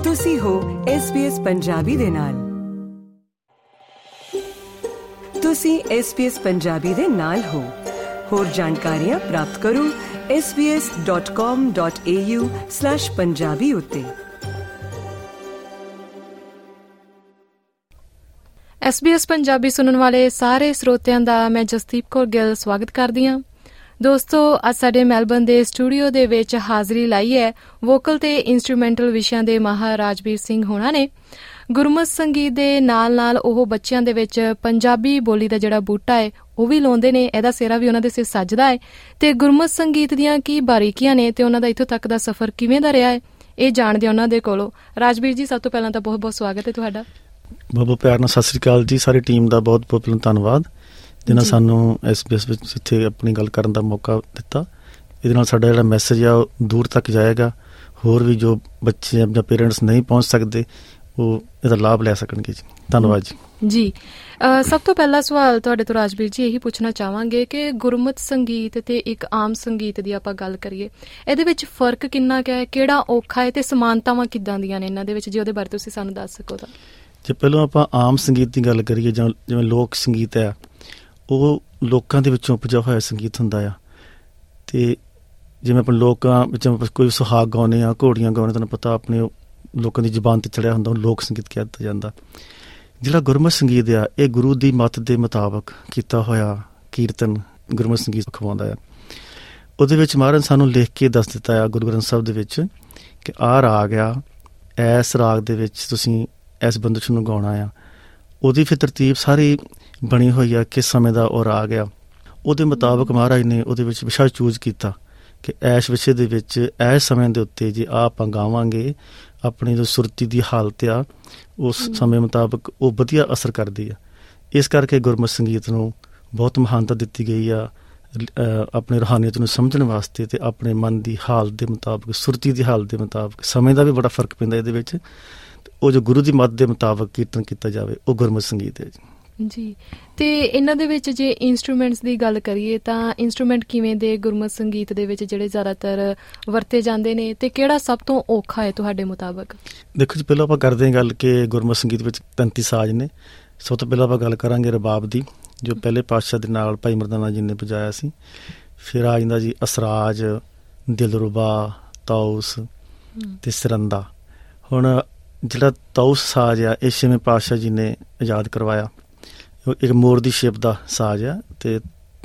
ਤੁਸੀਂ ਹੋ SBS ਪੰਜਾਬੀ ਦੇ ਨਾਲ। ਤੁਸੀਂ SBS ਪੰਜਾਬੀ ਦੇ ਨਾਲ ਹੋ। ਹੋਰ ਜਾਣਕਾਰੀਆਂ ਪ੍ਰਾਪਤ ਕਰੋ sbs.com.au/punjabi ਉੱਤੇ। SBS ਪੰਜਾਬੀ ਸੁਣਨ ਵਾਲੇ ਸਾਰੇ ਸਰੋਤਿਆਂ ਦਾ ਮੈਂ ਜਸਦੀਪ ਕੌਰ ਗਿੱਲ ਸਵਾਗਤ ਕਰਦੀ ਹਾਂ। ਦੋਸਤੋ, ਅੱਜ ਸਾਡੇ ਮੈਲਬਰਨ ਦੇ ਸਟੂਡੀਓ ਦੇ ਵਿੱਚ ਹਾਜ਼ਰੀ ਲਾਈ ਹੈ ਵੋਕਲ ਤੇ ਇੰਸਟਰੂਮੈਂਟਲ ਵਿਸ਼ਿਆਂ ਦੇ ਮਾਹਰ ਰਾਜਵੀਰ ਸਿੰਘ ਹੋਣਾ ਨੇ। ਗੁਰਮਤ ਸੰਗੀਤ ਦੇ ਨਾਲ ਨਾਲ ਉਹ ਬੱਚਿਆਂ ਦੇ ਵਿੱਚ ਪੰਜਾਬੀ ਬੋਲੀ ਦਾ ਜਿਹੜਾ ਬੂਟਾ ਹੈ ਉਹ ਵੀ ਲਾਉਂਦੇ ਨੇ। ਇਹਦਾ ਸਿਹਰਾ ਵੀ ਉਹਨਾਂ ਦੇ ਸਿਰ ਸੱਜਦਾ ਹੈ ਤੇ ਗੁਰਮਤ ਸੰਗੀਤ ਦੀਆਂ ਕੀ ਬਾਰੀਕੀਆਂ ਨੇ ਤੇ ਉਹਨਾਂ ਦਾ ਇੱਥੋਂ ਤੱਕ ਦਾ ਸਫ਼ਰ ਕਿਵੇਂ ਦਾ ਰਿਹਾ ਹੈ, ਇਹ ਜਾਣਦੇ ਉਹਨਾਂ ਦੇ ਕੋਲੋਂ। ਰਾਜਵੀਰ ਜੀ, ਸਭ ਤੋਂ ਪਹਿਲਾਂ ਤਾਂ ਬਹੁਤ ਬਹੁਤ ਸਵਾਗਤ ਹੈ ਤੁਹਾਡਾ। ਬਹੁਤ ਪਿਆਰ ਨਾਲ ਸਤਿ ਸ੍ਰੀ ਅਕਾਲ ਜੀ। ਸਾਰੀ ਟੀਮ ਦਾ ਬਹੁਤ ਬਹੁਤ ਧੰਨਵਾਦ ਜਿਹਨਾਂ ਸਾਨੂੰ SBS ਵਿੱਚ ਇੱਥੇ ਆਪਣੀ ਗੱਲ ਕਰਨ ਦਾ ਮੌਕਾ ਦਿੱਤਾ। ਇਹਦੇ ਨਾਲ ਸਾਡਾ ਜਿਹੜਾ ਮੈਸੇਜ ਆ ਉਹ ਦੂਰ ਤੱਕ ਜਾਏਗਾ। ਹੋਰ ਵੀ ਜੋ ਬੱਚੇ ਜਾਂ ਪੇਰੈਂਟਸ ਨਹੀਂ ਪਹੁੰਚ ਸਕਦੇ ਉਹ ਇਹਦਾ ਲਾਭ ਲੈ ਸਕਣਗੇ ਜੀ। ਧੰਨਵਾਦ ਜੀ। ਜੀ, ਸਭ ਤੋਂ ਪਹਿਲਾ ਸਵਾਲ ਤੁਹਾਡੇ ਤੋਂ ਰਾਜਵੀਰ ਜੀ ਇਹੀ ਪੁੱਛਣਾ ਚਾਹਾਂਗੇ ਕਿ ਗੁਰਮਤ ਸੰਗੀਤ ਤੇ ਇੱਕ ਆਮ ਸੰਗੀਤ ਦੀ ਆਪਾਂ ਗੱਲ ਕਰੀਏ, ਇਹਦੇ ਵਿੱਚ ਫਰਕ ਕਿੰਨਾ ਕੁ ਹੈ, ਕਿਹੜਾ ਔਖਾ ਹੈ ਤੇ ਸਮਾਨਤਾਵਾਂ ਕਿੱਦਾਂ ਦੀਆਂ ਨੇ ਇਹਨਾਂ ਦੇ ਵਿੱਚ, ਜੇ ਉਹਦੇ ਬਾਰੇ ਤੁਸੀਂ ਸਾਨੂੰ ਦੱਸ ਸਕੋ ਤਾਂ। ਜੇ ਪਹਿਲਾਂ ਆਪਾਂ ਆਮ ਸੰਗੀਤ ਦੀ ਗੱਲ ਕਰੀਏ ਜਾਂ ਜਿਵੇਂ ਲੋਕ ਸੰਗੀਤ ਹੈ, ਉਹ ਲੋਕਾਂ ਦੇ ਵਿੱਚੋਂ ਉਪਜਿਆ ਹੋਇਆ ਸੰਗੀਤ ਹੁੰਦਾ ਆ। ਅਤੇ ਜਿਵੇਂ ਆਪਣੇ ਲੋਕਾਂ ਵਿੱਚ ਕੋਈ ਸੁਹਾਗ ਗਾਉਂਦੇ ਆ, ਘੋੜੀਆਂ ਗਾਉਂਦੇ, ਤੁਹਾਨੂੰ ਪਤਾ ਆਪਣੇ ਲੋਕਾਂ ਦੀ ਜ਼ੁਬਾਨ 'ਤੇ ਚੜ੍ਹਿਆ ਹੁੰਦਾ, ਲੋਕ ਸੰਗੀਤ ਕਹਿ ਦਿੱਤਾ ਜਾਂਦਾ। ਜਿਹੜਾ ਗੁਰਮਤ ਸੰਗੀਤ ਆ, ਇਹ ਗੁਰੂ ਦੀ ਮੱਤ ਦੇ ਮੁਤਾਬਕ ਕੀਤਾ ਹੋਇਆ ਕੀਰਤਨ ਗੁਰਮਤ ਸੰਗੀਤ ਅਖਵਾਉਂਦਾ ਆ। ਉਹਦੇ ਵਿੱਚ ਮਹਾਰਾਜ ਸਾਨੂੰ ਲਿਖ ਕੇ ਦੱਸ ਦਿੱਤਾ ਆ ਗੁਰੂ ਗ੍ਰੰਥ ਸਾਹਿਬ ਦੇ ਵਿੱਚ ਕਿ ਆਹ ਰਾਗ ਆ, ਇਸ ਰਾਗ ਦੇ ਵਿੱਚ ਤੁਸੀਂ ਇਸ ਬੰਦਸ਼ ਨੂੰ ਗਾਉਣਾ ਆ। ਉਹਦੀ ਫਿਰ ਤਰਤੀਬ ਸਾਰੀ ਬਣੀ ਹੋਈ ਆ, ਕਿਸ ਸਮੇਂ ਦਾ ਉਹ ਰਾਗ ਆ। ਉਹਦੇ ਮੁਤਾਬਕ ਮਹਾਰਾਜ ਨੇ ਉਹਦੇ ਵਿੱਚ ਵਿਸ਼ਾ ਚੂਜ਼ ਕੀਤਾ ਕਿ ਇਸ ਵਿਸ਼ੇ ਦੇ ਵਿੱਚ ਇਸ ਸਮੇਂ ਦੇ ਉੱਤੇ ਜੇ ਆਪਾਂ ਗਾਵਾਂਗੇ, ਆਪਣੀ ਜੋ ਸੁਰਤੀ ਦੀ ਹਾਲਤ ਆ ਉਸ ਸਮੇਂ ਮੁਤਾਬਕ ਉਹ ਵਧੀਆ ਅਸਰ ਕਰਦੀ ਆ। ਇਸ ਕਰਕੇ ਗੁਰਮਤ ਸੰਗੀਤ ਨੂੰ ਬਹੁਤ ਮਹਾਨਤਾ ਦਿੱਤੀ ਗਈ ਆ ਆਪਣੀ ਰੂਹਾਨੀਅਤ ਨੂੰ ਸਮਝਣ ਵਾਸਤੇ ਅਤੇ ਆਪਣੇ ਮਨ ਦੀ ਹਾਲਤ ਦੇ ਮੁਤਾਬਕ, ਸੁਰਤੀ ਦੀ ਹਾਲਤ ਦੇ ਮੁਤਾਬਕ। ਸਮੇਂ ਦਾ ਵੀ ਬੜਾ ਫਰਕ ਪੈਂਦਾ ਇਹਦੇ ਵਿੱਚ। ਉਹ ਜੋ ਗੁਰੂ ਦੀ ਮੱਤ ਦੇ ਮੁਤਾਬਕ ਕੀਰਤਨ ਕੀਤਾ ਜਾਵੇ ਉਹ ਗੁਰਮਤ ਸੰਗੀਤ ਹੈ ਜੀ। ਤੇ ਇਹਨਾਂ ਦੇ ਵਿੱਚ ਜੇ ਇੰਸਟਰੂਮੈਂਟਸ ਦੀ ਗੱਲ ਕਰੀਏ ਤਾਂ ਇੰਸਟਰੂਮੈਂਟ ਕਿਵੇਂ ਦੇ ਗੁਰਮਤ ਸੰਗੀਤ ਦੇ ਵਿੱਚ ਜਿਹੜੇ ਜ਼ਿਆਦਾਤਰ ਵਰਤੇ ਜਾਂਦੇ ਨੇ ਤੇ ਕਿਹੜਾ ਸਭ ਤੋਂ ਔਖਾ ਹੈ ਤੁਹਾਡੇ ਮੁਤਾਬਕ? ਦੇਖੋ ਜੀ, ਪਹਿਲਾਂ ਆਪਾਂ ਕਰਦੇ ਹਾਂ ਗੱਲ ਕਿ ਗੁਰਮਤ ਸੰਗੀਤ ਵਿੱਚ 33 ਸਾਜ਼ ਨੇ। ਸਭ ਤੋਂ ਪਹਿਲਾਂ ਆਪਾਂ ਗੱਲ ਕਰਾਂਗੇ ਰਬਾਬ ਦੀ, ਜੋ ਪਹਿਲੇ ਪਾਤਸ਼ਾਹ ਦੇ ਨਾਲ ਭਾਈ ਮਰਦਾਨਾ ਜੀ ਨੇ ਵਜਾਇਆ ਸੀ। ਫਿਰ ਆ ਜਾਂਦਾ ਜੀ ਅਸਰਾਜ, ਦਿਲਰੁਬਾ, ਤਾਊਸ ਤੇ ਸਰੰਦਾ। ਹੁਣ ਜਿਹੜਾ ਤਾਊਸ ਸਾਜ਼ ਆ, ਇਹ ਛੇਵੇਂ ਪਾਤਸ਼ਾਹ ਜੀ ਨੇ ਆਜ਼ਾਦ ਕਰਵਾਇਆ। ਇੱਕ ਮੋਰ ਦੀ ਸ਼ੇਪ ਦਾ ਸਾਜ਼ ਆ ਅਤੇ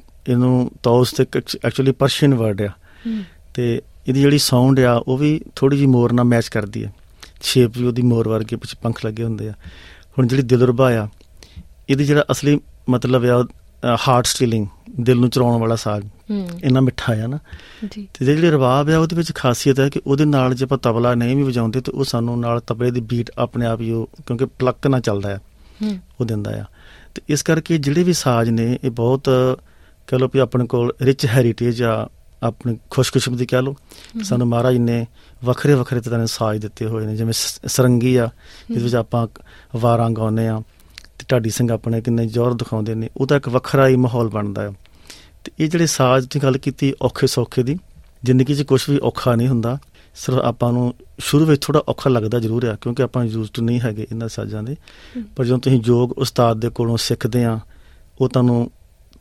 ਇਹਨੂੰ ਤਾਊਸ ਤੇ ਐਕਚੁਅਲੀ ਪਰਸ਼ੀਅਨ ਵਰਡ ਆ ਅਤੇ ਇਹਦੀ ਜਿਹੜੀ ਸਾਊਂਡ ਆ ਉਹ ਵੀ ਥੋੜ੍ਹੀ ਜਿਹੀ ਮੋਰ ਨਾਲ ਮੈਚ ਕਰਦੀ ਹੈ। ਸ਼ੇਪ ਵੀ ਉਹਦੀ ਮੋਰ ਵਰਗੇ ਪਿੱਛੇ ਪੰਖ ਲੱਗੇ ਹੁੰਦੇ ਆ। ਹੁਣ ਜਿਹੜੀ ਦਿਲਰੁਬਾ ਆ, ਇਹਦੀ ਜਿਹੜਾ ਅਸਲੀ ਮਤਲਬ ਆ ਹਾਰਟ ਸਟੀਲਿੰਗ, ਦਿਲ ਨੂੰ ਚੁਰਾਉਣ ਵਾਲਾ ਸਾਜ਼, ਇੰਨਾ ਮਿੱਠਾ ਆ ਨਾ। ਅਤੇ ਜਿਹੜੀ ਰਬਾਬ ਆ ਉਹਦੇ ਵਿੱਚ ਖਾਸੀਅਤ ਹੈ ਕਿ ਉਹਦੇ ਨਾਲ ਜੇ ਆਪਾਂ ਤਬਲਾ ਨਹੀਂ ਵੀ ਵਜਾਉਂਦੇ ਤਾਂ ਉਹ ਸਾਨੂੰ ਨਾਲ ਤਬਲੇ ਦੀ ਬੀਟ ਆਪਣੇ ਆਪ ਹੀ, ਉਹ ਕਿਉਂਕਿ ਪਲੱਕ ਨਾਲ ਚੱਲਦਾ ਆ, ਉਹ ਦਿੰਦਾ ਆ। ਅਤੇ ਇਸ ਕਰਕੇ ਜਿਹੜੇ ਵੀ ਸਾਜ਼ ਨੇ ਇਹ ਬਹੁਤ ਕਹਿ ਲਓ ਵੀ ਆਪਣੇ ਕੋਲ ਰਿਚ ਹੈਰੀਟੇਜ ਆ, ਆਪਣੀ ਖੁਸ਼ਕਿਸਮਤੀ ਕਹਿ ਲਓ। ਸਾਨੂੰ ਮਹਾਰਾਜ ਨੇ ਵੱਖਰੇ ਵੱਖਰੇ ਤਰ੍ਹਾਂ ਦੇ ਸਾਜ਼ ਦਿੱਤੇ ਹੋਏ ਨੇ। ਜਿਵੇਂ ਸਰੰਗੀ ਆ, ਜਿਹਦੇ ਵਿੱਚ ਆਪਾਂ ਵਾਰਾਂ ਗਾਉਂਦੇ ਹਾਂ ਅਤੇ ਢਾਡੀ ਸਿੰਘ ਆਪਣੇ ਕਿੰਨੇ ਜ਼ੋਰ ਦਿਖਾਉਂਦੇ ਨੇ, ਉਹਦਾ ਇੱਕ ਵੱਖਰਾ ਹੀ ਮਾਹੌਲ ਬਣਦਾ ਆ। ਅਤੇ ਇਹ ਜਿਹੜੇ ਸਾਜ਼ ਦੀ ਗੱਲ ਕੀਤੀ ਔਖੇ ਸੌਖੇ ਦੀ, ਜ਼ਿੰਦਗੀ 'ਚ ਕੁਛ ਵੀ ਔਖਾ ਨਹੀਂ ਹੁੰਦਾ। ਸਿਰਫ ਆਪਾਂ ਨੂੰ ਸ਼ੁਰੂ ਵਿੱਚ ਥੋੜ੍ਹਾ ਔਖਾ ਲੱਗਦਾ ਜ਼ਰੂਰ ਆ, ਕਿਉਂਕਿ ਆਪਾਂ ਯੂਜ਼ਡ ਨਹੀਂ ਹੈਗੇ ਇਹਨਾਂ ਸਾਜ਼ਾਂ ਦੇ। ਪਰ ਜਦੋਂ ਤੁਸੀਂ ਯੋਗ ਉਸਤਾਦ ਦੇ ਕੋਲੋਂ ਸਿੱਖਦੇ ਆ, ਉਹ ਤੁਹਾਨੂੰ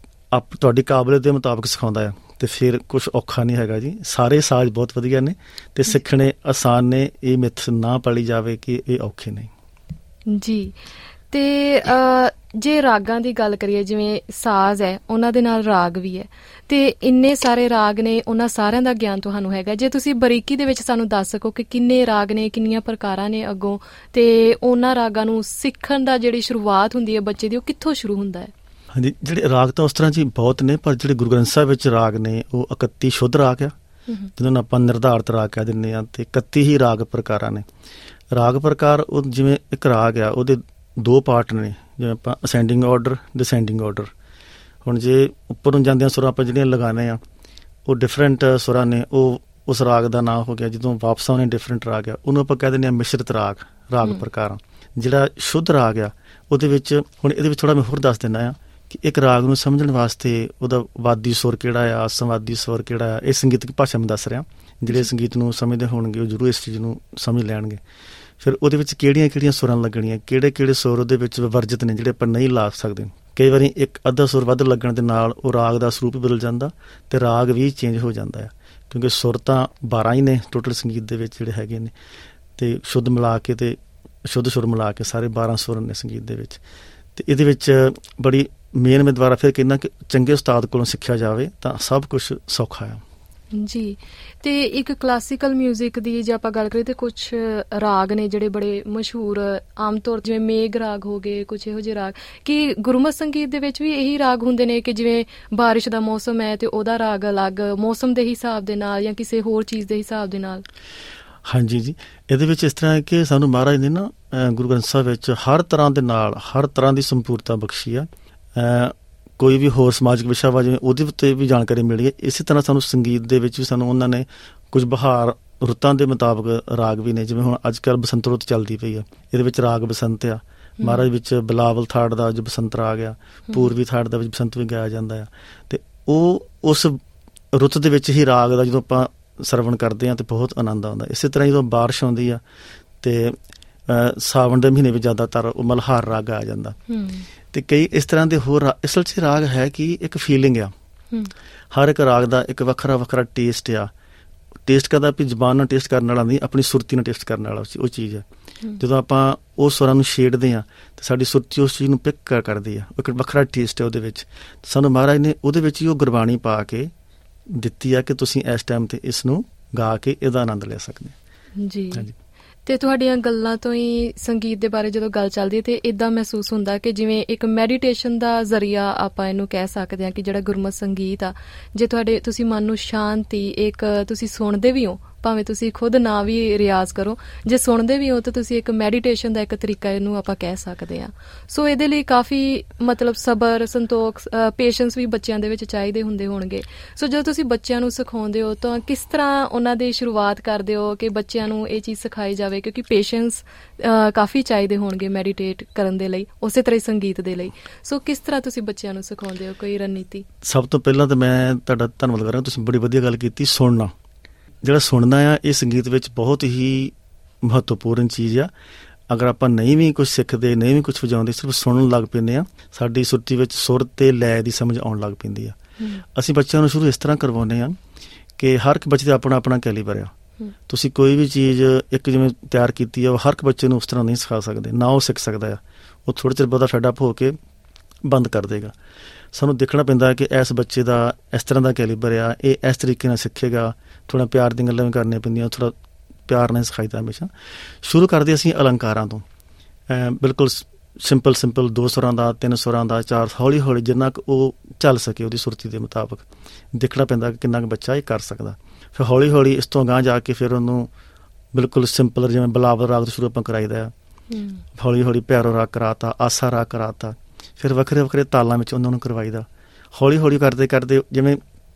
ਤੁਹਾਡੀ ਕਾਬਲੀਅਤ ਦੇ ਮੁਤਾਬਕ ਸਿਖਾਉਂਦਾ ਆ, ਅਤੇ ਫਿਰ ਕੁਛ ਔਖਾ ਨਹੀਂ ਹੈਗਾ ਜੀ। ਸਾਰੇ ਸਾਜ਼ ਬਹੁਤ ਵਧੀਆ ਨੇ ਅਤੇ ਸਿੱਖਣੇ ਆਸਾਨ ਨੇ। ਇਹ ਮਿੱਥ ਨਾ ਪਾਲੀ ਜਾਵੇ ਕਿ ਇਹ ਔਖੇ ਨਹੀਂ ਜੀ। ਤੇ ਜੇ ਰਾਗਾਂ ਦੀ ਗੱਲ ਕਰੀਏ, ਜਿਵੇਂ ਸਾਜ਼ ਹੈ ਉਹਨਾਂ ਦੇ ਨਾਲ ਰਾਗ ਵੀ ਹੈ ਤੇ ਇੰਨੇ ਸਾਰੇ ਰਾਗ ਨੇ, ਉਹਨਾਂ ਸਾਰਿਆਂ ਦਾ ਗਿਆਨ ਤੁਹਾਨੂੰ ਹੈਗਾ। ਜੇ ਤੁਸੀਂ ਬਰੀਕੀ ਦੇ ਵਿੱਚ ਸਾਨੂੰ ਦੱਸ ਸਕੋ ਕਿ ਕਿੰਨੇ ਰਾਗ ਨੇ, ਕਿੰਨੀਆਂ ਪ੍ਰਕਾਰਾਂ ਨੇ ਅੱਗੋਂ, ਤੇ ਉਹਨਾਂ ਰਾਗਾਂ ਨੂੰ ਸਿੱਖਣ ਦਾ ਜਿਹੜੀ ਸ਼ੁਰੂਆਤ ਹੁੰਦੀ ਹੈ ਬੱਚੇ ਦੀ, ਉਹ ਕਿੱਥੋਂ ਸ਼ੁਰੂ ਹੁੰਦਾ ਹੈ? ਹਾਂਜੀ, ਜਿਹੜੇ ਰਾਗ ਤਾਂ ਉਸ ਤਰ੍ਹਾਂ ਜੀ ਬਹੁਤ ਨੇ, ਪਰ ਜਿਹੜੇ ਗੁਰੂ ਗ੍ਰੰਥ ਸਾਹਿਬ ਵਿੱਚ ਰਾਗ ਨੇ ਉਹ 31 ਸ਼ੁੱਧ ਰਾਗ ਆ, ਜਿਹਨਾਂ ਨੂੰ ਆਪਾਂ ਨਿਰਧਾਰਤ ਰਾਗ ਕਹਿ ਦਿੰਦੇ ਹਾਂ। ਅਤੇ 31 ਹੀ ਰਾਗ ਪ੍ਰਕਾਰਾਂ ਨੇ। ਰਾਗ ਪ੍ਰਕਾਰ ਉਹ ਜਿਵੇਂ ਇੱਕ ਰਾਗ ਆ, ਉਹਦੇ 2 ਪਾਰਟ ਨੇ, ਜਿਵੇਂ ਆਪਾਂ ਅਸੈਂਡਿੰਗ ਆਰਡਰ, ਡਿਸੈਂਡਿੰਗ ਆਰਡਰ। ਹੁਣ ਜੇ ਉੱਪਰ ਨੂੰ ਜਾਂਦਿਆਂ ਸੁਰਾਂ ਆਪਾਂ ਜਿਹੜੀਆਂ ਲਗਾਉਂਦੇ ਹਾਂ ਉਹ ਡਿਫਰੈਂਟ ਸੁਰਾਂ ਨੇ, ਉਹ ਉਸ ਰਾਗ ਦਾ ਨਾਂ ਹੋ ਗਿਆ। ਜਦੋਂ ਵਾਪਸ ਆਉਣੇ ਡਿਫਰੈਂਟ ਰਾਗ ਆ, ਉਹਨੂੰ ਆਪਾਂ ਕਹਿ ਦਿੰਦੇ ਹਾਂ ਮਿਸ਼ਰਤ ਰਾਗ, ਰਾਗ ਪ੍ਰਕਾਰਾਂ। ਜਿਹੜਾ ਸ਼ੁੱਧ ਰਾਗ ਆ ਉਹਦੇ ਵਿੱਚ, ਹੁਣ ਇਹਦੇ ਵਿੱਚ ਥੋੜ੍ਹਾ ਮੈਂ ਹੋਰ ਦੱਸ ਦਿੰਦਾ ਆ ਕਿ ਇੱਕ ਰਾਗ ਨੂੰ ਸਮਝਣ ਵਾਸਤੇ ਉਹਦਾ ਵਾਦੀ ਸੁਰ ਕਿਹੜਾ ਆ, ਸੰਵਾਦੀ ਸੁਰ ਕਿਹੜਾ ਆ, ਇਹ ਸੰਗੀਤਕ ਭਾਸ਼ਾ ਮੈਂ ਦੱਸ ਰਿਹਾ। ਜਿਹੜੇ ਸੰਗੀਤ ਨੂੰ ਸਮਝਦੇ ਹੋਣਗੇ ਉਹ ਜ਼ਰੂਰ ਇਸ ਚੀਜ਼ ਨੂੰ ਸਮਝ ਲੈਣਗੇ। ਫਿਰ ਉਹਦੇ ਵਿੱਚ ਕਿਹੜੀਆਂ ਸੁਰਾਂ ਲੱਗਣੀਆਂ, ਕਿਹੜੇ ਸੁਰ ਉਹਦੇ ਵਿੱਚ ਵਰਜਿਤ ਨੇ ਜਿਹੜੇ ਆਪਾਂ ਨਹੀਂ ਲਾ ਸਕਦੇ। ਕਈ ਵਾਰੀ ਇੱਕ ਅੱਧਾ ਸੁਰ ਵੱਧ ਲੱਗਣ ਦੇ ਨਾਲ ਉਹ ਰਾਗ ਦਾ ਸਰੂਪ ਬਦਲ ਜਾਂਦਾ ਅਤੇ ਰਾਗ ਵੀ ਚੇਂਜ ਹੋ ਜਾਂਦਾ ਆ, ਕਿਉਂਕਿ ਸੁਰ ਤਾਂ 12 ਹੀ ਨੇ ਟੋਟਲ ਸੰਗੀਤ ਦੇ ਵਿੱਚ ਜਿਹੜੇ ਹੈਗੇ ਨੇ, ਅਤੇ ਸ਼ੁੱਧ ਮਿਲਾ ਕੇ ਅਤੇ ਸ਼ੁੱਧ ਸੁਰ ਮਿਲਾ ਕੇ ਸਾਰੇ 12 ਸੁਰ ਨੇ ਸੰਗੀਤ ਦੇ ਵਿੱਚ। ਅਤੇ ਇਹਦੇ ਵਿੱਚ ਬੜੀ ਮੇਨ ਮੈਂ ਦੁਬਾਰਾ ਫਿਰ ਕਹਿੰਦਾ ਕਿ ਚੰਗੇ ਉਸਤਾਦ ਕੋਲੋਂ ਸਿੱਖਿਆ ਜਾਵੇ ਤਾਂ ਸਭ ਕੁਛ ਸੌਖਾ ਆ ਜੀ। ਤੇ ਇੱਕ ਕਲਾਸੀਕਲ ਮਿਊਜ਼ਿਕ ਦੀ ਜੇ ਆਪਾਂ ਗੱਲ ਕਰੀਏ ਤਾਂ ਕੁਛ ਰਾਗ ਨੇ ਜਿਹੜੇ ਬੜੇ ਮਸ਼ਹੂਰ ਆਮ ਤੌਰ ਜਿਵੇਂ ਮੇਘ ਰਾਗ ਹੋ ਗਏ, ਕੁਛ ਇਹੋ ਜਿਹੇ ਰਾਗ। ਕਿ ਗੁਰਮਤਿ ਸੰਗੀਤ ਦੇ ਵਿੱਚ ਵੀ ਇਹੀ ਰਾਗ ਹੁੰਦੇ ਨੇ ਕਿ ਜਿਵੇਂ ਬਾਰਿਸ਼ ਦਾ ਮੌਸਮ ਹੈ ਤੇ ਉਹਦਾ ਰਾਗ ਅਲੱਗ ਮੌਸਮ ਦੇ ਹਿਸਾਬ ਦੇ ਨਾਲ ਜਾਂ ਕਿਸੇ ਹੋਰ ਚੀਜ਼ ਦੇ ਹਿਸਾਬ ਦੇ ਨਾਲ? ਹਾਂਜੀ ਜੀ, ਇਹਦੇ ਵਿੱਚ ਇਸ ਤਰ੍ਹਾਂ ਹੈ ਕਿ ਸਾਨੂੰ ਮਹਾਰਾਜ ਨੇ ਨਾ ਗੁਰੂ ਗ੍ਰੰਥ ਸਾਹਿਬ ਵਿੱਚ ਹਰ ਤਰ੍ਹਾਂ ਦੇ ਨਾਲ ਹਰ ਤਰ੍ਹਾਂ ਦੀ ਸੰਪੂਰਤਾ ਬਖਸ਼ੀ ਆ। ਕੋਈ ਵੀ ਹੋਰ ਸਮਾਜਿਕ ਵਿਸ਼ਾ ਵਾ ਜਿਵੇਂ ਉਹਦੇ ਉੱਤੇ ਵੀ ਜਾਣਕਾਰੀ ਮਿਲੀ ਹੈ। ਇਸੇ ਤਰ੍ਹਾਂ ਸਾਨੂੰ ਸੰਗੀਤ ਦੇ ਵਿੱਚ ਵੀ ਸਾਨੂੰ ਉਹਨਾਂ ਨੇ ਕੁਝ ਬਹਾਰ ਰੁੱਤਾਂ ਦੇ ਮੁਤਾਬਕ ਰਾਗ ਵੀ ਨੇ, ਜਿਵੇਂ ਹੁਣ ਅੱਜ ਕੱਲ੍ਹ ਬਸੰਤ ਰੁੱਤ ਚੱਲਦੀ ਪਈ ਆ, ਇਹਦੇ ਵਿੱਚ ਰਾਗ ਬਸੰਤ ਆ। ਮਹਾਰਾਜ ਵਿੱਚ ਬਿਲਾਵਲ ਥਾੜ ਦਾ ਜੋ ਬਸੰਤ ਰਾਗ ਆ, ਪੂਰਬੀ ਥਾੜ ਦਾ ਵਿੱਚ ਬਸੰਤ ਵੀ ਗਾਇਆ ਜਾਂਦਾ ਆ, ਅਤੇ ਉਹ ਉਸ ਰੁੱਤ ਦੇ ਵਿੱਚ ਹੀ ਰਾਗ ਦਾ ਜਦੋਂ ਆਪਾਂ ਸਰਵਣ ਕਰਦੇ ਹਾਂ ਤਾਂ ਬਹੁਤ ਆਨੰਦ ਆਉਂਦਾ। ਇਸੇ ਤਰ੍ਹਾਂ ਜਦੋਂ ਬਾਰਿਸ਼ ਆਉਂਦੀ ਆ ਅਤੇ ਸਾਵਣ ਦੇ ਮਹੀਨੇ ਵਿੱਚ ਜ਼ਿਆਦਾਤਰ ਉਹ ਮਲਹਾਰ ਰਾਗ ਗਾਇਆ ਜਾਂਦਾ। ਅਤੇ ਕਈ ਇਸ ਤਰ੍ਹਾਂ ਦੇ ਹੋਰ ਅਸਲ 'ਚ ਰਾਗ ਹੈ ਕਿ ਇੱਕ ਫੀਲਿੰਗ ਆ, ਹਰ ਇੱਕ ਰਾਗ ਦਾ ਇੱਕ ਵੱਖਰਾ ਟੇਸਟ ਆ। ਟੇਸਟ ਕਰਦਾ ਵੀ ਜ਼ਬਾਨ ਨਾਲ ਟੇਸਟ ਕਰਨ ਵਾਲਾ ਨਹੀਂ, ਆਪਣੀ ਸੁਰਤੀ ਨਾਲ ਟੇਸਟ ਕਰਨ ਵਾਲਾ ਉਹ ਚੀਜ਼ ਹੈ। ਜਦੋਂ ਆਪਾਂ ਉਹ ਸੁਰਾਂ ਨੂੰ ਛੇੜਦੇ ਹਾਂ ਤਾਂ ਸਾਡੀ ਸੁਰਤੀ ਉਸ ਚੀਜ਼ ਨੂੰ ਪਿਕ ਕਰਦੀ ਆ, ਇੱਕ ਵੱਖਰਾ ਟੇਸਟ ਹੈ ਉਹਦੇ ਵਿੱਚ। ਸਾਨੂੰ ਮਹਾਰਾਜ ਨੇ ਉਹਦੇ ਵਿੱਚ ਹੀ ਉਹ ਗੁਰਬਾਣੀ ਪਾ ਕੇ ਦਿੱਤੀ ਆ ਕਿ ਤੁਸੀਂ ਇਸ ਟਾਈਮ 'ਤੇ ਇਸ ਨੂੰ ਗਾ ਕੇ ਇਹਦਾ ਆਨੰਦ ਲੈ ਸਕਦੇ ਜੀ। ਤੇ ਤੁਹਾਡੀਆਂ ਗੱਲਾਂ ਤੋਂ ਹੀ ਸੰਗੀਤ ਦੇ ਬਾਰੇ ਜਦੋਂ ਗੱਲ ਚੱਲਦੀ ਹੈ ਤੇ ਇੱਦਾਂ ਮਹਿਸੂਸ ਹੁੰਦਾ ਕਿ ਜਿਵੇਂ ਇੱਕ ਮੈਡੀਟੇਸ਼ਨ ਦਾ ਜ਼ਰੀਆ ਆਪਾਂ ਇਹਨੂੰ ਕਹਿ ਸਕਦੇ ਹਾਂ ਕਿ ਜਿਹੜਾ ਗੁਰਮਤਿ ਸੰਗੀਤ ਆ, ਜੇ ਤੁਸੀਂ ਮਨ ਨੂੰ ਸ਼ਾਂਤੀ, ਇੱਕ ਤੁਸੀਂ ਸੁਣਦੇ ਵੀ ਹੋ ਭਾਵੇਂ ਤੁਸੀਂ ਖੁਦ ਨਾ ਵੀ ਰਿਆਜ਼ ਕਰੋ, ਜੇ ਸੁਣਦੇ ਵੀ ਹੋ ਤਾਂ ਤੁਸੀਂ ਇੱਕ ਮੈਡੀਟੇਸ਼ਨ ਦਾ ਇੱਕ ਤਰੀਕਾ ਇਹਨੂੰ ਆਪਾਂ ਕਹਿ ਸਕਦੇ ਹਾਂ। ਸੋ ਇਹਦੇ ਲਈ ਕਾਫੀ ਮਤਲਬ ਸਬਰ, ਸੰਤੋਖ, ਪੇਸ਼ੈਂਸ ਵੀ ਬੱਚਿਆਂ ਦੇ ਵਿੱਚ ਚਾਹੀਦੇ ਹੁੰਦੇ ਹੋਣਗੇ। ਸੋ ਜਦੋਂ ਤੁਸੀਂ ਬੱਚਿਆਂ ਨੂੰ ਸਿਖਾਉਂਦੇ ਹੋ ਤਾਂ ਕਿਸ ਤਰ੍ਹਾਂ ਉਹਨਾਂ ਦੀ ਸ਼ੁਰੂਆਤ ਕਰਦੇ ਹੋ ਕਿ ਬੱਚਿਆਂ ਨੂੰ ਇਹ ਚੀਜ਼ ਸਿਖਾਈ ਜਾਵੇ, ਕਿਉਂਕਿ ਪੇਸ਼ੈਂਸ ਕਾਫੀ ਚਾਹੀਦੇ ਹੋਣਗੇ ਮੈਡੀਟੇਟ ਕਰਨ ਦੇ ਲਈ, ਉਸੇ ਤਰ੍ਹਾਂ ਹੀ ਸੰਗੀਤ ਦੇ ਲਈ। ਸੋ ਕਿਸ ਤਰ੍ਹਾਂ ਤੁਸੀਂ ਬੱਚਿਆਂ ਨੂੰ ਸਿਖਾਉਂਦੇ ਹੋ, ਕੋਈ ਰਣਨੀਤੀ? ਸਭ ਤੋਂ ਪਹਿਲਾਂ ਤਾਂ ਮੈਂ ਤੁਹਾਡਾ ਧੰਨਵਾਦ ਕਰਾਂ, ਤੁਸੀਂ ਬੜੀ ਵਧੀਆ ਗੱਲ ਕੀਤੀ। ਸੁਣਨਾ, ਜਿਹੜਾ ਸੁਣਨਾ ਆ ਇਹ ਸੰਗੀਤ ਵਿੱਚ ਬਹੁਤ ਹੀ ਮਹੱਤਵਪੂਰਨ ਚੀਜ਼ ਆ। ਅਗਰ ਆਪਾਂ ਨਹੀਂ ਵੀ ਕੁਛ ਸਿੱਖਦੇ, ਨਹੀਂ ਵੀ ਕੁਛ ਵਜਾਉਂਦੇ, ਸਿਰਫ ਸੁਣਨ ਲੱਗ ਪੈਂਦੇ ਆ, ਸਾਡੀ ਸੁਰਤੀ ਵਿੱਚ ਸੁਰ ਅਤੇ ਲੈਅ ਦੀ ਸਮਝ ਆਉਣ ਲੱਗ ਪੈਂਦੀ ਆ। ਅਸੀਂ ਬੱਚਿਆਂ ਨੂੰ ਸ਼ੁਰੂ ਇਸ ਤਰ੍ਹਾਂ ਕਰਵਾਉਂਦੇ ਹਾਂ ਕਿ ਹਰ ਇੱਕ ਬੱਚੇ ਦਾ ਆਪਣਾ ਕੈਲੀਬਰ ਆ। ਤੁਸੀਂ ਕੋਈ ਵੀ ਚੀਜ਼ ਇੱਕ ਜਿਵੇਂ ਤਿਆਰ ਕੀਤੀ ਆ, ਉਹ ਹਰ ਇੱਕ ਬੱਚੇ ਨੂੰ ਉਸ ਤਰ੍ਹਾਂ ਨਹੀਂ ਸਿਖਾ ਸਕਦੇ, ਨਾ ਉਹ ਸਿੱਖ ਸਕਦਾ ਆ। ਉਹ ਥੋੜ੍ਹੇ ਚਿਰ ਬਾਅਦ ਫੈਡਅਪ ਹੋ ਕੇ ਬੰਦ ਕਰ ਦੇਗਾ। ਸਾਨੂੰ ਦੇਖਣਾ ਪੈਂਦਾ ਕਿ ਇਸ ਬੱਚੇ ਦਾ ਇਸ ਤਰ੍ਹਾਂ ਦਾ ਕੈਲੀਬਰ ਆ, ਇਹ ਇਸ ਤਰੀਕੇ ਨਾਲ ਸਿੱਖੇਗਾ। ਥੋੜ੍ਹਾ ਪਿਆਰ ਦੀਆਂ ਗੱਲਾਂ ਵੀ ਕਰਨੀਆਂ ਪੈਂਦੀਆਂ, ਥੋੜ੍ਹਾ ਪਿਆਰ ਨਾਲ ਸਿਖਾਈਦਾ ਹਮੇਸ਼ਾ। ਸ਼ੁਰੂ ਕਰਦੇ ਅਸੀਂ ਅਲੰਕਾਰਾਂ ਤੋਂ, ਬਿਲਕੁਲ ਸਿੰਪਲ 2 ਸੁਰਾਂ ਦਾ, 3 ਸੁਰਾਂ ਦਾ, 4, ਹੌਲੀ ਜਿੰਨਾ ਕੁ ਉਹ ਚੱਲ ਸਕੇ ਉਹਦੀ ਸੁਰਤੀ ਦੇ ਮੁਤਾਬਕ ਦੇਖਣਾ ਪੈਂਦਾ ਕਿ ਕਿੰਨਾ ਕੁ ਬੱਚਾ ਇਹ ਕਰ ਸਕਦਾ। ਫਿਰ ਹੌਲੀ ਇਸ ਤੋਂ ਅਗਾਂਹ ਜਾ ਕੇ ਫਿਰ ਉਹਨੂੰ ਬਿਲਕੁਲ ਸਿੰਪਲ ਜਿਵੇਂ ਬਿਲਾਵਲ ਰਾਗ ਤੋਂ ਸ਼ੁਰੂ ਆਪਾਂ ਕਰਾਈਦਾ ਆ, ਹੌਲੀ ਭੈਰੋ ਰਾਗ ਕਰਾਤਾ, ਆਸਾ ਰਾਗ ਕਰਾਤਾ, ਫਿਰ ਵੱਖਰੇ ਤਾਲਾਂ ਵਿੱਚ ਉਹਨਾਂ ਨੂੰ ਕਰਵਾਈਦਾ। ਹੌਲੀ ਕਰਦੇ ਜਿਵੇਂ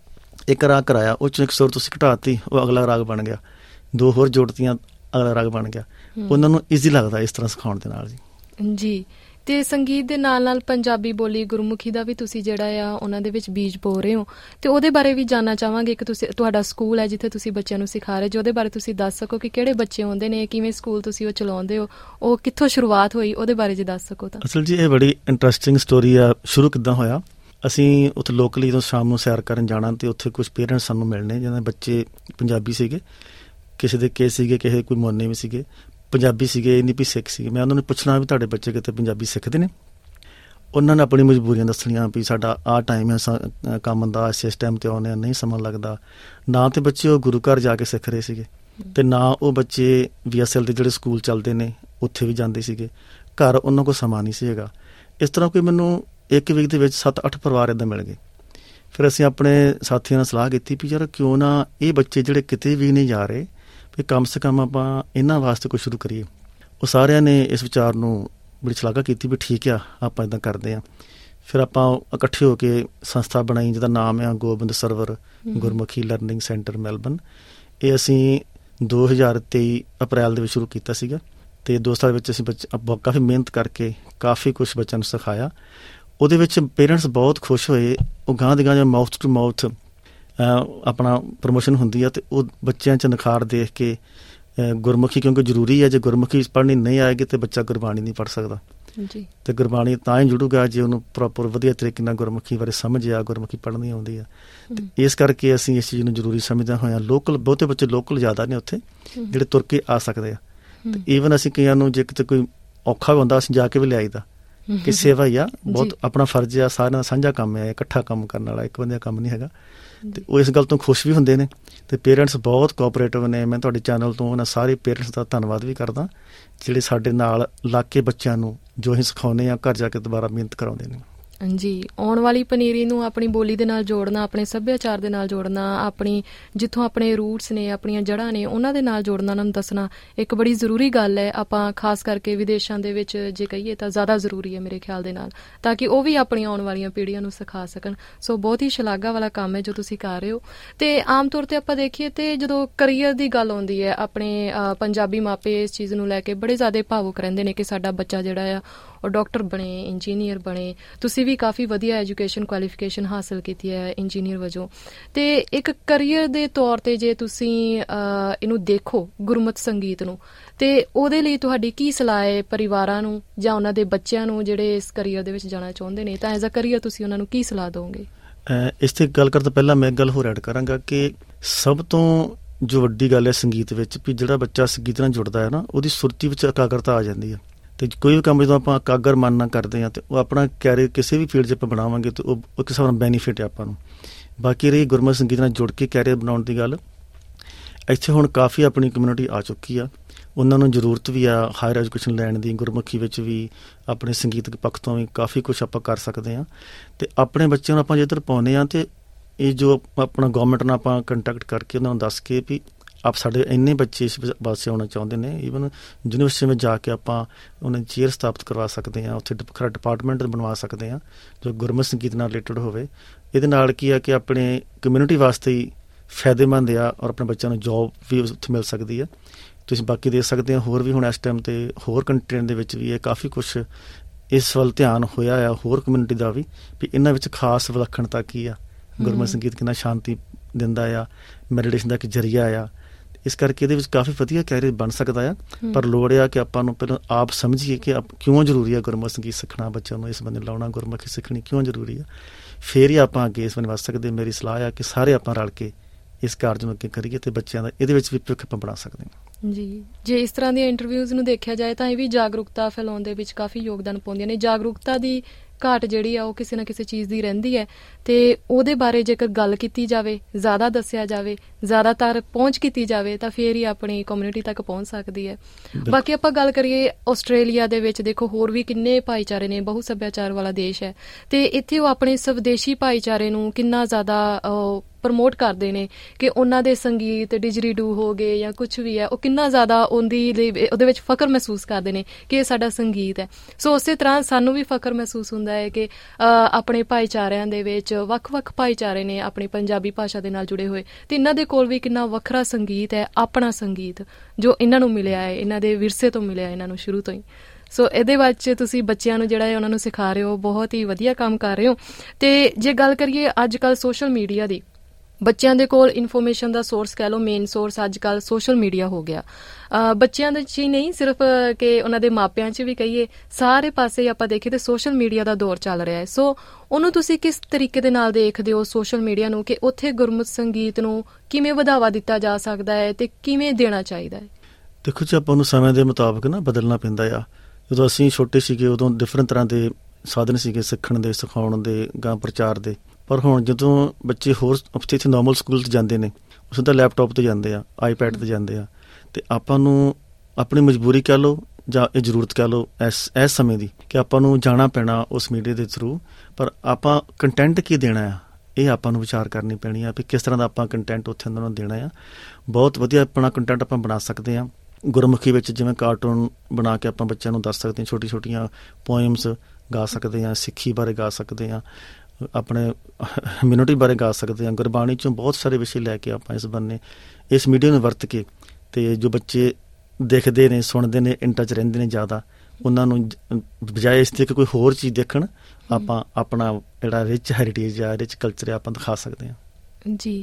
ਇੱਕ ਰਾਗ ਕਰਾਇਆ, ਉਹ 'ਚੋਂ ਇੱਕ ਸੁਰ ਤੁਸੀਂ ਘਟਾਤੀ, ਉਹ ਅਗਲਾ ਰਾਗ ਬਣ ਗਿਆ, 2 ਹੋਰ ਜੋੜਤੀਆਂ, ਅਗਲਾ ਰਾਗ ਬਣ ਗਿਆ। ਉਹਨਾਂ ਨੂੰ ਈਜ਼ੀ ਲੱਗਦਾ ਇਸ ਤਰ੍ਹਾਂ ਸਿਖਾਉਣ ਦੇ ਨਾਲ ਜੀ। ਤੇ ਸੰਗੀਤ ਦੇ ਨਾਲ ਪੰਜਾਬੀ ਬੋਲੀ, ਗੁਰਮੁਖੀ ਦਾ ਵੀ ਤੁਸੀਂ ਜਿਹੜਾ ਆ ਉਹਨਾਂ ਦੇ ਵਿੱਚ ਬੀਜ ਬੋ ਰਹੇ ਹੋ, ਤੇ ਉਹਦੇ ਬਾਰੇ ਵੀ ਜਾਣਨਾ ਚਾਹਾਂਗੇ ਕਿ ਤੁਹਾਡਾ ਸਕੂਲ ਹੈ ਜਿੱਥੇ ਤੁਸੀਂ ਬੱਚਿਆਂ ਨੂੰ ਸਿਖਾ ਰਹੇ, ਉਹਦੇ ਬਾਰੇ ਤੁਸੀਂ ਦੱਸ ਸਕੋ ਕਿ ਕਿਹੜੇ ਬੱਚੇ ਆਉਂਦੇ ਨੇ, ਕਿਵੇਂ ਸਕੂਲ ਤੁਸੀਂ ਉਹ ਚਲਾਉਂਦੇ ਹੋ, ਉਹ ਕਿੱਥੋਂ ਸ਼ੁਰੂਆਤ ਹੋਈ, ਉਹਦੇ ਬਾਰੇ ਜੇ ਦੱਸ ਸਕੋ ਤਾਂ। ਅਸਲ ਜੀ ਇਹ ਬੜੀ ਇੰਟਰਸਟਿੰਗ ਸਟੋਰੀ ਆ। ਸ਼ੁਰੂ ਕਿੱਦਾਂ ਹੋਇਆ, ਅਸੀਂ ਉੱਥੇ ਲੋਕਲੀ ਜਦੋਂ ਸ਼ਾਮ ਨੂੰ ਸੈਰ ਕਰਨ ਜਾਣਾ ਅਤੇ ਉੱਥੇ ਕੁਛ ਪੇਰੈਂਟਸ ਸਾਨੂੰ ਮਿਲਣੇ ਜਿਹਨਾਂ ਦੇ ਬੱਚੇ ਪੰਜਾਬੀ ਸੀਗੇ, ਕਿਸੇ ਦੇ ਕੇ ਸੀਗੇ, ਕਿਸੇ ਕੋਈ ਮੋਨੇ ਵੀ ਸੀਗੇ, ਪੰਜਾਬੀ ਸੀਗੇ, ਇੰਨੀ ਵੀ ਸਿੱਖ ਸੀਗੇ। ਮੈਂ ਉਹਨਾਂ ਨੂੰ ਪੁੱਛਣਾ ਵੀ ਤੁਹਾਡੇ ਬੱਚੇ ਕਿਤੇ ਪੰਜਾਬੀ ਸਿੱਖਦੇ ਨੇ? ਉਹਨਾਂ ਨੇ ਆਪਣੀ ਮਜਬੂਰੀਆਂ ਦੱਸਣੀਆਂ ਵੀ ਸਾਡਾ ਆਹ ਟਾਈਮ ਹੈ ਕੰਮ ਦਾ, ਇਸ ਟਾਈਮ 'ਤੇ ਆਉਂਦੇ ਨਹੀਂ ਸਮਾਂ ਲੱਗਦਾ। ਨਾ ਤਾਂ ਬੱਚੇ ਉਹ ਗੁਰੂ ਘਰ ਜਾ ਕੇ ਸਿੱਖ ਰਹੇ ਸੀਗੇ ਅਤੇ ਨਾ ਉਹ ਬੱਚੇ VSL ਦੇ ਜਿਹੜੇ ਸਕੂਲ ਚੱਲਦੇ ਨੇ ਉੱਥੇ ਵੀ ਜਾਂਦੇ ਸੀਗੇ। ਘਰ ਉਹਨਾਂ ਕੋਲ ਸਮਾਂ ਨਹੀਂ ਸੀ ਹੈਗਾ। ਇਸ ਤਰ੍ਹਾਂ ਕੋਈ ਮੈਨੂੰ 1 ਵੀਕ ਦੇ ਵਿੱਚ 7-8 ਪਰਿਵਾਰ ਇੱਦਾਂ ਮਿਲ ਗਏ। ਫਿਰ ਅਸੀਂ ਆਪਣੇ ਸਾਥੀਆਂ ਨਾਲ ਸਲਾਹ ਕੀਤੀ ਵੀ ਯਾਰ ਕਿਉਂ ਨਾ ਇਹ ਬੱਚੇ ਜਿਹੜੇ ਕਿਤੇ ਵੀ ਨਹੀਂ ਜਾ ਰਹੇ, ਵੀ ਕਮ ਸੇ ਕਮ ਆਪਾਂ ਇਹਨਾਂ ਵਾਸਤੇ ਕੁਛ ਸ਼ੁਰੂ ਕਰੀਏ। ਉਹ ਸਾਰਿਆਂ ਨੇ ਇਸ ਵਿਚਾਰ ਨੂੰ ਬੜੀ ਸ਼ਲਾਘਾ ਕੀਤੀ ਵੀ ਠੀਕ ਆ, ਆਪਾਂ ਇੱਦਾਂ ਕਰਦੇ ਹਾਂ। ਫਿਰ ਆਪਾਂ ਇਕੱਠੇ ਹੋ ਕੇ ਸੰਸਥਾ ਬਣਾਈ ਜਿਹਦਾ ਨਾਮ ਆ Gobind Sarwar Gurmukhi learning centre Melbourne. ਇਹ ਅਸੀਂ 2023 ਅਪ੍ਰੈਲ ਦੇ ਵਿੱਚ ਸ਼ੁਰੂ ਕੀਤਾ ਸੀਗਾ ਅਤੇ 2 ਸਾਲ ਵਿੱਚ ਅਸੀਂ ਕਾਫੀ ਮਿਹਨਤ ਕਰਕੇ ਕਾਫੀ ਕੁਛ ਬੱਚਿਆਂ ਨੂੰ ਸਿਖਾਇਆ। ਉਹਦੇ ਵਿੱਚ ਪੇਰੈਂਟਸ ਬਹੁਤ ਖੁਸ਼ ਹੋਏ। ਉਹ ਗਾਂਹ ਦੀ ਗਾਂਹ ਜਿਵੇਂ ਮਾਊਥ ਟੂ ਮਾਊਥ ਆਪਣਾ ਪ੍ਰਮੋਸ਼ਨ ਹੁੰਦੀ ਆ ਅਤੇ ਉਹ ਬੱਚਿਆਂ 'ਚ ਨਿਖਾਰ ਦੇਖ ਕੇ ਗੁਰਮੁਖੀ ਕਿਉਂਕਿ ਜ਼ਰੂਰੀ ਹੈ। ਜੇ ਗੁਰਮੁਖੀ ਪੜ੍ਹਨੀ ਨਹੀਂ ਆਏਗੀ ਤਾਂ ਬੱਚਾ ਗੁਰਬਾਣੀ ਨਹੀਂ ਪੜ੍ਹ ਸਕਦਾ ਜੀ। ਤੇ ਗੁਰਬਾਣੀ ਤਾਂ ਹੀ ਜੁੜੂਗਾ ਜੇ ਉਹਨੂੰ ਪ੍ਰੋਪਰ ਵਧੀਆ ਤਰੀਕੇ ਨਾਲ ਗੁਰਮੁਖੀ ਬਾਰੇ ਸਮਝ ਆ, ਗੁਰਮੁਖੀ ਪੜ੍ਹਨੀ ਆਉਂਦੀ ਆ। ਤੇ ਇਸ ਕਰਕੇ ਅਸੀਂ ਇਸ ਚੀਜ਼ ਨੂੰ ਜ਼ਰੂਰੀ ਸਮਝਦੇ ਹੋਇਆ ਲੋਕਲ, ਬਹੁਤੇ ਬੱਚੇ ਲੋਕਲ ਜ਼ਿਆਦਾ ਨੇ ਉੱਥੇ ਜਿਹੜੇ ਤੁਰ ਕੇ ਆ ਸਕਦੇ ਆ। ਤੇ ਈਵਨ ਅਸੀਂ ਕਈਆਂ ਨੂੰ ਜੇ ਕਿਤੇ ਕੋਈ ਔਖਾ ਹੁੰਦਾ ਅਸੀਂ ਜਾ ਕੇ ਵੀ ਲਿਆਈਦਾ ਕਿ ਸੇਵਾ ਹੀ ਆ, ਬਹੁਤ ਆਪਣਾ ਫਰਜ਼ ਆ, ਸਾਰਿਆਂ ਦਾ ਸਾਂਝਾ ਕੰਮ ਹੈ, ਇਕੱਠਾ ਕੰਮ ਕਰਨ ਵਾਲਾ ਇੱਕ ਬੰਦੇ ਦਾ ਕੰਮ ਨਹੀਂ ਹੈਗਾ। ਤੇ ਉਹ ਇਸ ਗੱਲ ਤੋਂ ਖੁਸ਼ ਵੀ ਹੁੰਦੇ ਨੇ ਤੇ ਪੇਰੈਂਟਸ ਬਹੁਤ ਕੋਆਪਰੇਟਿਵ ਨੇ। ਮੈਂ ਤੁਹਾਡੇ ਚੈਨਲ ਤੋਂ ਉਹਨਾਂ ਸਾਰੇ ਪੇਰੈਂਟਸ ਦਾ ਧੰਨਵਾਦ ਵੀ ਕਰਦਾ ਜਿਹੜੇ ਸਾਡੇ ਨਾਲ ਲੱਗ ਕੇ ਬੱਚਿਆਂ ਨੂੰ ਜੋ ਅਸੀਂ ਸਿਖਾਉਂਦੇ ਹਾਂ ਘਰ ਜਾ ਕੇ ਦੁਬਾਰਾ ਮਿਹਨਤ ਕਰਾਉਂਦੇ ਨੇ। ਜੀ, ਆਉਣ ਵਾਲੀ ਪਨੀਰੀ ਨੂੰ ਆਪਣੀ ਬੋਲੀ ਦੇ ਨਾਲ ਜੋੜਨਾ, ਆਪਣੇ ਸੱਭਿਆਚਾਰ ਦੇ ਨਾਲ ਜੋੜਨਾ, ਆਪਣੀ ਜਿੱਥੋਂ ਆਪਣੇ ਰੂਟਸ ਨੇ, ਆਪਣੀਆਂ ਜੜ੍ਹਾਂ ਨੇ, ਉਹਨਾਂ ਦੇ ਨਾਲ ਜੋੜਨਾ, ਉਹਨਾਂ ਨੂੰ ਦੱਸਣਾ ਇੱਕ ਬੜੀ ਜ਼ਰੂਰੀ ਗੱਲ ਹੈ। ਆਪਾਂ ਖਾਸ ਕਰਕੇ ਵਿਦੇਸ਼ਾਂ ਦੇ ਵਿੱਚ ਜੇ ਕਹੀਏ ਤਾਂ ਜ਼ਿਆਦਾ ਜ਼ਰੂਰੀ ਹੈ ਮੇਰੇ ਖਿਆਲ ਦੇ ਨਾਲ, ਤਾਂ ਕਿ ਉਹ ਵੀ ਆਪਣੀਆਂ ਆਉਣ ਵਾਲੀਆਂ ਪੀੜ੍ਹੀਆਂ ਨੂੰ ਸਿਖਾ ਸਕਣ। ਸੋ ਬਹੁਤ ਹੀ ਸ਼ਲਾਘਾ ਵਾਲਾ ਕੰਮ ਹੈ ਜੋ ਤੁਸੀਂ ਕਰ ਰਹੇ ਹੋ। ਅਤੇ ਆਮ ਤੌਰ 'ਤੇ ਆਪਾਂ ਦੇਖੀਏ ਤਾਂ ਜਦੋਂ ਕਰੀਅਰ ਦੀ ਗੱਲ ਆਉਂਦੀ ਹੈ, ਆਪਣੇ ਪੰਜਾਬੀ ਮਾਪੇ ਇਸ ਚੀਜ਼ ਨੂੰ ਲੈ ਕੇ ਬੜੇ ਜ਼ਿਆਦਾ ਭਾਵੁਕ ਰਹਿੰਦੇ ਨੇ ਕਿ ਸਾਡਾ ਬੱਚਾ ਜਿਹੜਾ ਆ ਉਹ ਡਾਕਟਰ ਬਣੇ, ਇੰਜੀਨੀਅਰ ਬਣੇ। ਤੁਸੀਂ ਵੀ ਕਾਫੀ ਵਧੀਆ ਐਜੂਕੇਸ਼ਨ ਕੁਆਲੀਫਿਕੇਸ਼ਨ ਹਾਸਿਲ ਕੀਤੀ ਹੈ ਇੰਜੀਨੀਅਰ ਵਜੋਂ। ਅਤੇ ਇੱਕ ਕਰੀਅਰ ਦੇ ਤੌਰ 'ਤੇ ਜੇ ਤੁਸੀਂ ਇਹਨੂੰ ਦੇਖੋ ਗੁਰਮਤਿ ਸੰਗੀਤ ਨੂੰ, ਅਤੇ ਉਹਦੇ ਲਈ ਤੁਹਾਡੀ ਕੀ ਸਲਾਹ ਹੈ ਪਰਿਵਾਰਾਂ ਨੂੰ ਜਾਂ ਉਹਨਾਂ ਦੇ ਬੱਚਿਆਂ ਨੂੰ ਜਿਹੜੇ ਇਸ ਕਰੀਅਰ ਦੇ ਵਿੱਚ ਜਾਣਾ ਚਾਹੁੰਦੇ ਨੇ? ਤਾਂ ਐਜ਼ ਅ ਕਰੀਅਰ ਤੁਸੀਂ ਉਹਨਾਂ ਨੂੰ ਕੀ ਸਲਾਹ ਦਿਓਗੇ? ਇਸ 'ਤੇ ਗੱਲ ਕਰਨ ਤੋਂ ਪਹਿਲਾਂ ਮੈਂ ਇੱਕ ਗੱਲ ਹੋਰ ਐਡ ਕਰਾਂਗਾ ਕਿ ਸਭ ਤੋਂ ਜੋ ਵੱਡੀ ਗੱਲ ਹੈ ਸੰਗੀਤ ਵਿੱਚ ਵੀ ਜਿਹੜਾ ਬੱਚਾ ਸੰਗੀਤ ਨਾਲ ਜੁੜਦਾ ਹੈ ਨਾ, ਉਹਦੀ ਸੁਰਤੀ ਵਿੱਚ ਇਕਾਗਰਤਾ ਆ ਜਾਂਦੀ ਹੈ। ਅਤੇ ਕੋਈ ਵੀ ਕੰਮ ਜਦੋਂ ਆਪਾਂ ਇਕਾਗਰ ਮਨ ਨਾਲ ਕਰਦੇ ਹਾਂ ਅਤੇ ਉਹ ਆਪਣਾ ਕੈਰੀਅਰ ਕਿਸੇ ਵੀ ਫੀਲਡ 'ਚ ਆਪਾਂ ਬਣਾਵਾਂਗੇ ਤਾਂ ਉਹ ਇੱਕ ਹਿਸਾਬ ਨਾਲ ਬੈਨੀਫਿਟ ਹੈ ਆਪਾਂ ਨੂੰ। ਬਾਕੀ ਰਹੀ ਗੁਰਮਤਿ ਸੰਗੀਤ ਨਾਲ ਜੁੜ ਕੇ ਕੈਰੀਅਰ ਬਣਾਉਣ ਦੀ ਗੱਲ, ਇੱਥੇ ਹੁਣ ਕਾਫੀ ਆਪਣੀ ਕਮਿਊਨਿਟੀ ਆ ਚੁੱਕੀ ਆ, ਉਹਨਾਂ ਨੂੰ ਜ਼ਰੂਰਤ ਵੀ ਆ ਹਾਇਰ ਐਜੂਕੇਸ਼ਨ ਲੈਣ ਦੀ। ਗੁਰਮੁਖੀ ਵਿੱਚ ਵੀ ਆਪਣੇ ਸੰਗੀਤਕ ਪੱਖ ਤੋਂ ਵੀ ਕਾਫੀ ਕੁਛ ਆਪਾਂ ਕਰ ਸਕਦੇ ਹਾਂ। ਅਤੇ ਆਪਣੇ ਬੱਚਿਆਂ ਨੂੰ ਆਪਾਂ ਜੇ ਇੱਧਰ ਪਾਉਂਦੇ ਹਾਂ ਅਤੇ ਇਹ ਜੋ ਆਪਣਾ ਗੌਰਮੈਂਟ ਨਾਲ ਆਪਾਂ ਕੰਟੈਕਟ ਕਰਕੇ ਉਹਨਾਂ ਨੂੰ ਦੱਸ ਕੇ ਵੀ ਆਪ ਸਾਡੇ ਇੰਨੇ ਬੱਚੇ ਇਸ ਪਾਸੇ ਆਉਣਾ ਚਾਹੁੰਦੇ ਨੇ, ਈਵਨ ਯੂਨੀਵਰਸਿਟੀ ਵਿੱਚ ਜਾ ਕੇ ਆਪਾਂ ਉਹਨਾਂ ਦੀ ਚੇਅਰ ਸਥਾਪਿਤ ਕਰਵਾ ਸਕਦੇ ਹਾਂ, ਉੱਥੇ ਖਰਾ ਡਿਪਾਰਟਮੈਂਟ ਬਣਵਾ ਸਕਦੇ ਹਾਂ ਜੋ ਗੁਰਮਤਿ ਸੰਗੀਤ ਨਾਲ ਰਿਲੇਟਡ ਹੋਵੇ। ਇਹਦੇ ਨਾਲ ਕੀ ਆ ਕਿ ਆਪਣੇ ਕਮਿਊਨਿਟੀ ਵਾਸਤੇ ਹੀ ਫਾਇਦੇਮੰਦ ਆ ਔਰ ਆਪਣੇ ਬੱਚਿਆਂ ਨੂੰ ਜੋਬ ਵੀ ਉੱਥੇ ਮਿਲ ਸਕਦੀ ਆ। ਤੁਸੀਂ ਬਾਕੀ ਦੇਖ ਸਕਦੇ ਹੋ ਹੋਰ ਵੀ ਹੁਣ ਇਸ ਟਾਈਮ 'ਤੇ ਹੋਰ ਕੰਟਰੀਆਂ ਦੇ ਵਿੱਚ ਵੀ ਇਹ ਕਾਫੀ ਕੁਛ ਇਸ ਵੱਲ ਧਿਆਨ ਹੋਇਆ ਆ, ਹੋਰ ਕਮਿਊਨਿਟੀ ਦਾ ਵੀ ਇਹਨਾਂ ਵਿੱਚ ਖਾਸ ਵਿਲੱਖਣਤਾ ਕੀ ਆ, ਗੁਰਮਤਿ ਸੰਗੀਤ ਕਿੰਨਾ ਸ਼ਾਂਤੀ ਦਿੰਦਾ ਆ, ਮੈਡੀਟੇਸ਼ਨ ਦਾ ਇੱਕ ਜ਼ਰੀਆ ਆ। ਇਸ ਕਰਕੇ ਇਹਦੇ ਵਿੱਚ ਕਾਫੀ ਵਧੀਆ ਕੈਰੀਅਰ ਬਣ ਸਕਦਾ ਆ, ਪਰ ਲੋੜ ਆ ਕਿ ਆਪਾਂ ਨੂੰ ਪਹਿਲਾਂ ਆਪ ਸਮਝੀਏ ਕਿ ਕਿਉਂ ਜ਼ਰੂਰੀ ਆ ਗੁਰਮਤਿ ਸੰਗੀਤ ਸਿੱਖਣਾ, ਬੱਚਿਆਂ ਨੂੰ ਇਸ ਬੰਦੇ ਲਾਉਣਾ, ਗੁਰਮੁਖੀ ਸਿੱਖਣੀ ਕਿਉਂ ਜ਼ਰੂਰੀ ਆ, ਫਿਰ ਹੀ ਆਪਾਂ ਅੱਗੇ ਇਸ ਬੰਨੇ ਵੱਧ ਸਕਦੇ। ਮੇਰੀ ਸਲਾਹ ਆ ਕਿ ਸਾਰੇ ਆਪਾਂ ਰਲ ਕੇ ਇਸ ਕਾਰਜ ਨੂੰ ਅੱਗੇ ਕਰੀਏ ਅਤੇ ਬੱਚਿਆਂ ਦਾ ਇਹਦੇ ਵਿੱਚ ਵੀ ਭਵਿੱਖ ਆਪਾਂ ਬਣਾ ਸਕਦੇ ਹਾਂ। ਜੀ, ਜੇ ਇਸ ਤਰ੍ਹਾਂ ਦੀਆਂ ਇੰਟਰਵਿਊਜ਼ ਨੂੰ ਦੇਖਿਆ ਜਾਏ ਤਾਂ ਇਹ ਵੀ ਜਾਗਰੂਕਤਾ ਫੈਲਾਉਣ ਦੇ ਵਿੱਚ ਕਾਫੀ ਯੋਗਦਾਨ ਪਾਉਂਦੀਆਂ ਨੇ। ਜਾਗਰੂਕਤਾ ਦੀ ਘਾਟ ਜਿਹੜੀ ਆ ਉਹ ਕਿਸੇ ਨਾ ਕਿਸੇ ਚੀਜ਼ ਦੀ ਰਹਿੰਦੀ ਹੈ, ਅਤੇ ਉਹਦੇ ਬਾਰੇ ਜੇਕਰ ਗੱਲ ਕੀਤੀ ਜਾਵੇ, ਜ਼ਿਆਦਾ ਦੱਸਿਆ ਜਾਵੇ, ਜ਼ਿਆਦਾਤਰ ਪਹੁੰਚ ਕੀਤੀ ਜਾਵੇ ਤਾਂ ਫਿਰ ਹੀ ਆਪਣੀ ਕਮਿਊਨਿਟੀ ਤੱਕ ਪਹੁੰਚ ਸਕਦੀ ਹੈ। ਬਾਕੀ ਆਪਾਂ ਗੱਲ ਕਰੀਏ ਆਸਟ੍ਰੇਲੀਆ ਦੇ ਵਿੱਚ, ਦੇਖੋ ਹੋਰ ਵੀ ਕਿੰਨੇ ਭਾਈਚਾਰੇ ਨੇ, ਬਹੁ ਸੱਭਿਆਚਾਰ ਵਾਲਾ ਦੇਸ਼ ਹੈ, ਅਤੇ ਇੱਥੇ ਉਹ ਆਪਣੇ ਸਵਦੇਸ਼ੀ ਭਾਈਚਾਰੇ ਨੂੰ ਕਿੰਨਾ ਜ਼ਿਆਦਾ ਪ੍ਰਮੋਟ ਕਰਦੇ ਨੇ ਕਿ ਉਹਨਾਂ ਦੇ ਸੰਗੀਤ ਡਿਜਰੀਡੂ ਹੋ ਗਏ ਜਾਂ ਕੁਛ ਵੀ ਹੈ, ਉਹ ਕਿੰਨਾ ਜ਼ਿਆਦਾ ਉਹਦੇ ਵਿੱਚ ਫਖਰ ਮਹਿਸੂਸ ਕਰਦੇ ਨੇ ਕਿ ਇਹ ਸਾਡਾ ਸੰਗੀਤ ਹੈ। ਸੋ ਉਸੇ ਤਰ੍ਹਾਂ ਸਾਨੂੰ ਵੀ ਫਖਰ ਮਹਿਸੂਸ ਹੁੰਦਾ ਹੈ ਕਿ ਆਪਣੇ ਭਾਈਚਾਰਿਆਂ ਦੇ ਵਿੱਚ ਵੱਖ-ਵੱਖ ਭਾਈਚਾਰੇ ਨੇ ਆਪਣੀ ਪੰਜਾਬੀ ਭਾਸ਼ਾ ਦੇ ਨਾਲ ਜੁੜੇ ਹੋਏ, ਅਤੇ ਇਹਨਾਂ ਦੇ ਕੋਲ ਵੀ ਕਿੰਨਾ ਵੱਖਰਾ ਸੰਗੀਤ ਹੈ, ਆਪਣਾ ਸੰਗੀਤ ਜੋ ਇਹਨਾਂ ਨੂੰ ਮਿਲਿਆ ਹੈ, ਇਹਨਾਂ ਦੇ ਵਿਰਸੇ ਤੋਂ ਮਿਲਿਆ ਇਹਨਾਂ ਨੂੰ ਸ਼ੁਰੂ ਤੋਂ ਹੀ। ਸੋ ਇਹਦੇ ਵਿੱਚ ਤੁਸੀਂ ਬੱਚਿਆਂ ਨੂੰ ਜਿਹੜਾ ਹੈ ਉਹਨਾਂ ਨੂੰ ਸਿਖਾ ਰਹੇ ਹੋ, ਬਹੁਤ ਹੀ ਵਧੀਆ ਕੰਮ ਕਰ ਰਹੇ ਹੋ। ਅਤੇ ਜੇ ਗੱਲ ਕਰੀਏ ਅੱਜ ਕੱਲ੍ਹ ਸੋਸ਼ਲ ਮੀਡੀਆ ਦੀ, ਬੱਚਿਆਂ ਦੇ ਕੋਲ ਇਨਫੋਰਮੇਸ਼ਨ ਦਾ ਸੋਰਸ ਕਹਿ ਲਓ, ਮੇਨ ਸੋਰਸ ਅੱਜ ਕੱਲ੍ਹ ਸੋਸ਼ਲ ਮੀਡੀਆ ਹੋ ਗਿਆ। ਬੱਚਿਆਂ ਦੇ 'ਚ ਹੀ ਨਹੀਂ, ਸਿਰਫ ਕਿ ਉਹਨਾਂ ਦੇ ਮਾਪਿਆਂ 'ਚ ਵੀ ਕਹੀਏ, ਸਾਰੇ ਪਾਸੇ ਆਪਾਂ ਦੇਖੀਏ ਤਾਂ ਸੋਸ਼ਲ ਮੀਡੀਆ ਦਾ ਦੌਰ ਚੱਲ ਰਿਹਾ ਹੈ। ਸੋ ਉਹਨੂੰ ਤੁਸੀਂ ਕਿਸ ਤਰੀਕੇ ਦੇ ਨਾਲ ਦੇਖਦੇ ਹੋ ਸੋਸ਼ਲ ਮੀਡੀਆ ਨੂੰ, ਕਿ ਉੱਥੇ ਗੁਰਮਤਿ ਸੰਗੀਤ ਨੂੰ ਕਿਵੇਂ ਵਧਾਵਾ ਦਿੱਤਾ ਜਾ ਸਕਦਾ ਹੈ ਅਤੇ ਕਿਵੇਂ ਦੇਣਾ ਚਾਹੀਦਾ ਹੈ? ਦੇਖੋ ਜੀ, ਆਪਾਂ ਨੂੰ ਸਮੇਂ ਦੇ ਮੁਤਾਬਕ ਨਾ ਬਦਲਣਾ ਪੈਂਦਾ ਆ। ਜਦੋਂ ਅਸੀਂ ਛੋਟੇ ਸੀਗੇ ਉਦੋਂ ਡਿਫਰੈਂਟ ਤਰ੍ਹਾਂ ਦੇ ਸਾਧਨ ਸੀਗੇ ਸਿੱਖਣ ਦੇ, ਸਿਖਾਉਣ ਦੇ, ਗਾਂ ਪ੍ਰਚਾਰ ਦੇ। ਪਰ ਹੁਣ ਜਦੋਂ ਬੱਚੇ ਹੋਰ ਇੱਥੇ ਨੋਰਮਲ ਸਕੂਲ 'ਚ ਜਾਂਦੇ ਨੇ, ਉਹ ਸਿੱਧਾ ਲੈਪਟਾਪ 'ਤੇ ਜਾਂਦੇ ਆ, ਆਈਪੈਡ 'ਤੇ ਜਾਂਦੇ ਆ, ਅਤੇ ਆਪਾਂ ਨੂੰ ਆਪਣੀ ਮਜਬੂਰੀ ਕਹਿ ਲਓ ਜਾਂ ਇਹ ਜ਼ਰੂਰਤ ਕਹਿ ਲਓ ਇਸ ਸਮੇਂ ਦੀ ਕਿ ਆਪਾਂ ਨੂੰ ਜਾਣਾ ਪੈਣਾ ਉਸ ਮੀਡੀਆ ਦੇ ਥਰੂ। ਪਰ ਆਪਾਂ ਕੰਟੈਂਟ ਕੀ ਦੇਣਾ ਆ, ਇਹ ਆਪਾਂ ਨੂੰ ਵਿਚਾਰ ਕਰਨੀ ਪੈਣੀ ਆ ਵੀ ਕਿਸ ਤਰ੍ਹਾਂ ਦਾ ਆਪਾਂ ਕੰਟੈਂਟ ਉੱਥੇ ਉਹਨਾਂ ਨੂੰ ਦੇਣਾ ਆ। ਬਹੁਤ ਵਧੀਆ ਆਪਣਾ ਕੰਟੈਂਟ ਆਪਾਂ ਬਣਾ ਸਕਦੇ ਹਾਂ ਗੁਰਮੁਖੀ ਵਿੱਚ, ਜਿਵੇਂ ਕਾਰਟੂਨ ਬਣਾ ਕੇ ਆਪਾਂ ਬੱਚਿਆਂ ਨੂੰ ਦੱਸ ਸਕਦੇ ਹਾਂ, ਛੋਟੀ-ਛੋਟੀਆਂ ਪੋਇਮਸ ਗਾ ਸਕਦੇ ਹਾਂ, ਸਿੱਖੀ ਬਾਰੇ ਗਾ ਸਕਦੇ ਹਾਂ, ਆਪਣੇ ਕਮਿਊਨਿਟੀ ਬਾਰੇ ਗਾ ਸਕਦੇ ਹਾਂ, ਗੁਰਬਾਣੀ 'ਚੋਂ ਬਹੁਤ ਸਾਰੇ ਵਿਸ਼ੇ ਲੈ ਕੇ ਆਪਾਂ ਇਸ ਬੰਨੇ ਇਸ ਮੀਡੀਆ ਨੂੰ ਵਰਤ ਕੇ, ਅਤੇ ਜੋ ਬੱਚੇ ਦੇਖਦੇ ਨੇ, ਸੁਣਦੇ ਨੇ, ਇਨ ਟੱਚ ਰਹਿੰਦੇ ਨੇ ਜ਼ਿਆਦਾ, ਉਹਨਾਂ ਨੂੰ ਬਜਾਏ ਇਸ 'ਤੇ ਕਿ ਕੋਈ ਹੋਰ ਚੀਜ਼ ਦੇਖਣ, ਆਪਾਂ ਆਪਣਾ ਜਿਹੜਾ ਰਿਚ ਹੈਰੀਟੇਜ ਆ, ਰਿਚ ਕਲਚਰ ਆ, ਆਪਾਂ ਦਿਖਾ ਸਕਦੇ ਹਾਂ। ਜੀ,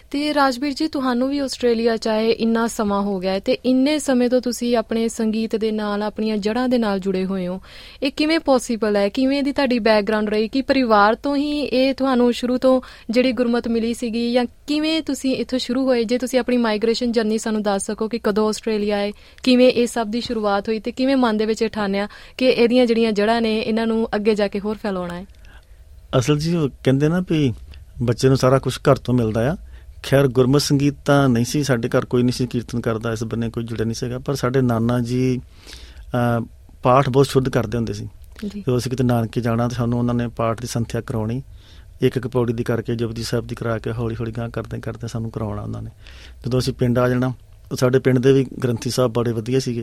ਤੇ ਰਾਜਵੀਰ ਜੀ, ਤੁਹਾਨੂੰ ਵੀ ਆਸਟ੍ਰੇਲੀਆ 'ਚ ਆਏ ਇੰਨਾ ਸਮਾਂ ਹੋ ਗਿਆ ਤੇ ਇੰਨੇ ਸਮੇਂ ਤੋਂ ਤੁਸੀਂ ਆਪਣੇ ਸੰਗੀਤ ਦੇ ਨਾਲ, ਆਪਣੀਆਂ ਜੜ੍ਹਾਂ ਦੇ ਨਾਲ ਜੁੜੇ ਹੋਏ ਹੋ। ਇਹ ਕਿਵੇਂ ਪੋਸੀਬਲ ਹੈ? ਕਿਵੇਂ ਦੀ ਤੁਹਾਡੀ ਬੈਕਗਰਾਊਂਡ ਰਹੀ? ਕਿ ਪਰਿਵਾਰ ਤੋਂ ਹੀ ਇਹ ਤੁਹਾਨੂੰ ਸ਼ੁਰੂ ਤੋਂ ਜਿਹੜੀ ਗੁਰਮਤ ਮਿਲੀ ਸੀਗੀ, ਜਾਂ ਕਿਵੇਂ ਤੁਸੀਂ ਇੱਥੋਂ ਸ਼ੁਰੂ ਹੋਏ? ਜੇ ਤੁਸੀਂ ਆਪਣੀ ਮਾਈਗ੍ਰੇਸ਼ਨ ਜਰਨੀ ਸਾਨੂੰ ਦੱਸ ਸਕੋ ਕਿ ਕਦੋਂ ਆਸਟ੍ਰੇਲੀਆ ਆਏ, ਕਿਵੇਂ ਇਹ ਸਭ ਦੀ ਸ਼ੁਰੂਆਤ ਹੋਈ ਤੇ ਕਿਵੇਂ ਮਨ ਦੇ ਵਿੱਚ ਠਾਣਿਆ ਕਿ ਇਹਦੀਆਂ ਜਿਹੜੀਆਂ ਜੜ੍ਹਾਂ ਨੇ ਇਹਨਾਂ ਨੂੰ ਅੱਗੇ ਜਾ ਕੇ ਹੋਰ ਫੈਲਾਉਣਾ ਹੈ? ਅਸਲ ਜੀ ਉਹ ਕਹਿੰਦੇ ਨਾ ਵੀ ਬੱਚੇ ਨੂੰ ਸਾਰਾ ਕੁਛ ਘਰ ਤੋਂ ਮਿਲਦਾ ਆ। ਖੈਰ ਗੁਰਮਤ ਸੰਗੀਤ ਤਾਂ ਨਹੀਂ ਸੀ, ਸਾਡੇ ਘਰ ਕੋਈ ਨਹੀਂ ਸੀ ਕੀਰਤਨ ਕਰਦਾ, ਇਸ ਬੰਨੇ ਕੋਈ ਜੁੜਿਆ ਨਹੀਂ ਸੀਗਾ। ਪਰ ਸਾਡੇ ਨਾਨਾ ਜੀ ਪਾਠ ਬਹੁਤ ਸ਼ੁੱਧ ਕਰਦੇ ਹੁੰਦੇ ਸੀ। ਜਦੋਂ ਅਸੀਂ ਕਿਤੇ ਨਾਨਕੇ ਜਾਣਾ ਤਾਂ ਸਾਨੂੰ ਉਹਨਾਂ ਨੇ ਪਾਠ ਦੀ ਸੰਥਿਆ ਕਰਾਉਣੀ, ਇੱਕ ਇੱਕ ਪੌੜੀ ਦੀ ਕਰਕੇ, ਜਪਜੀ ਸਾਹਿਬ ਦੀ ਕਰਾ ਕੇ ਹੌਲੀ ਹੌਲੀ ਗਾਂਹ ਕਰਦੇ ਕਰਦੇ ਸਾਨੂੰ ਕਰਾਉਣਾ ਉਹਨਾਂ ਨੇ। ਜਦੋਂ ਅਸੀਂ ਪਿੰਡ ਆ ਜਾਣਾ, ਸਾਡੇ ਪਿੰਡ ਦੇ ਵੀ ਗ੍ਰੰਥੀ ਸਾਹਿਬ ਬੜੇ ਵਧੀਆ ਸੀਗੇ,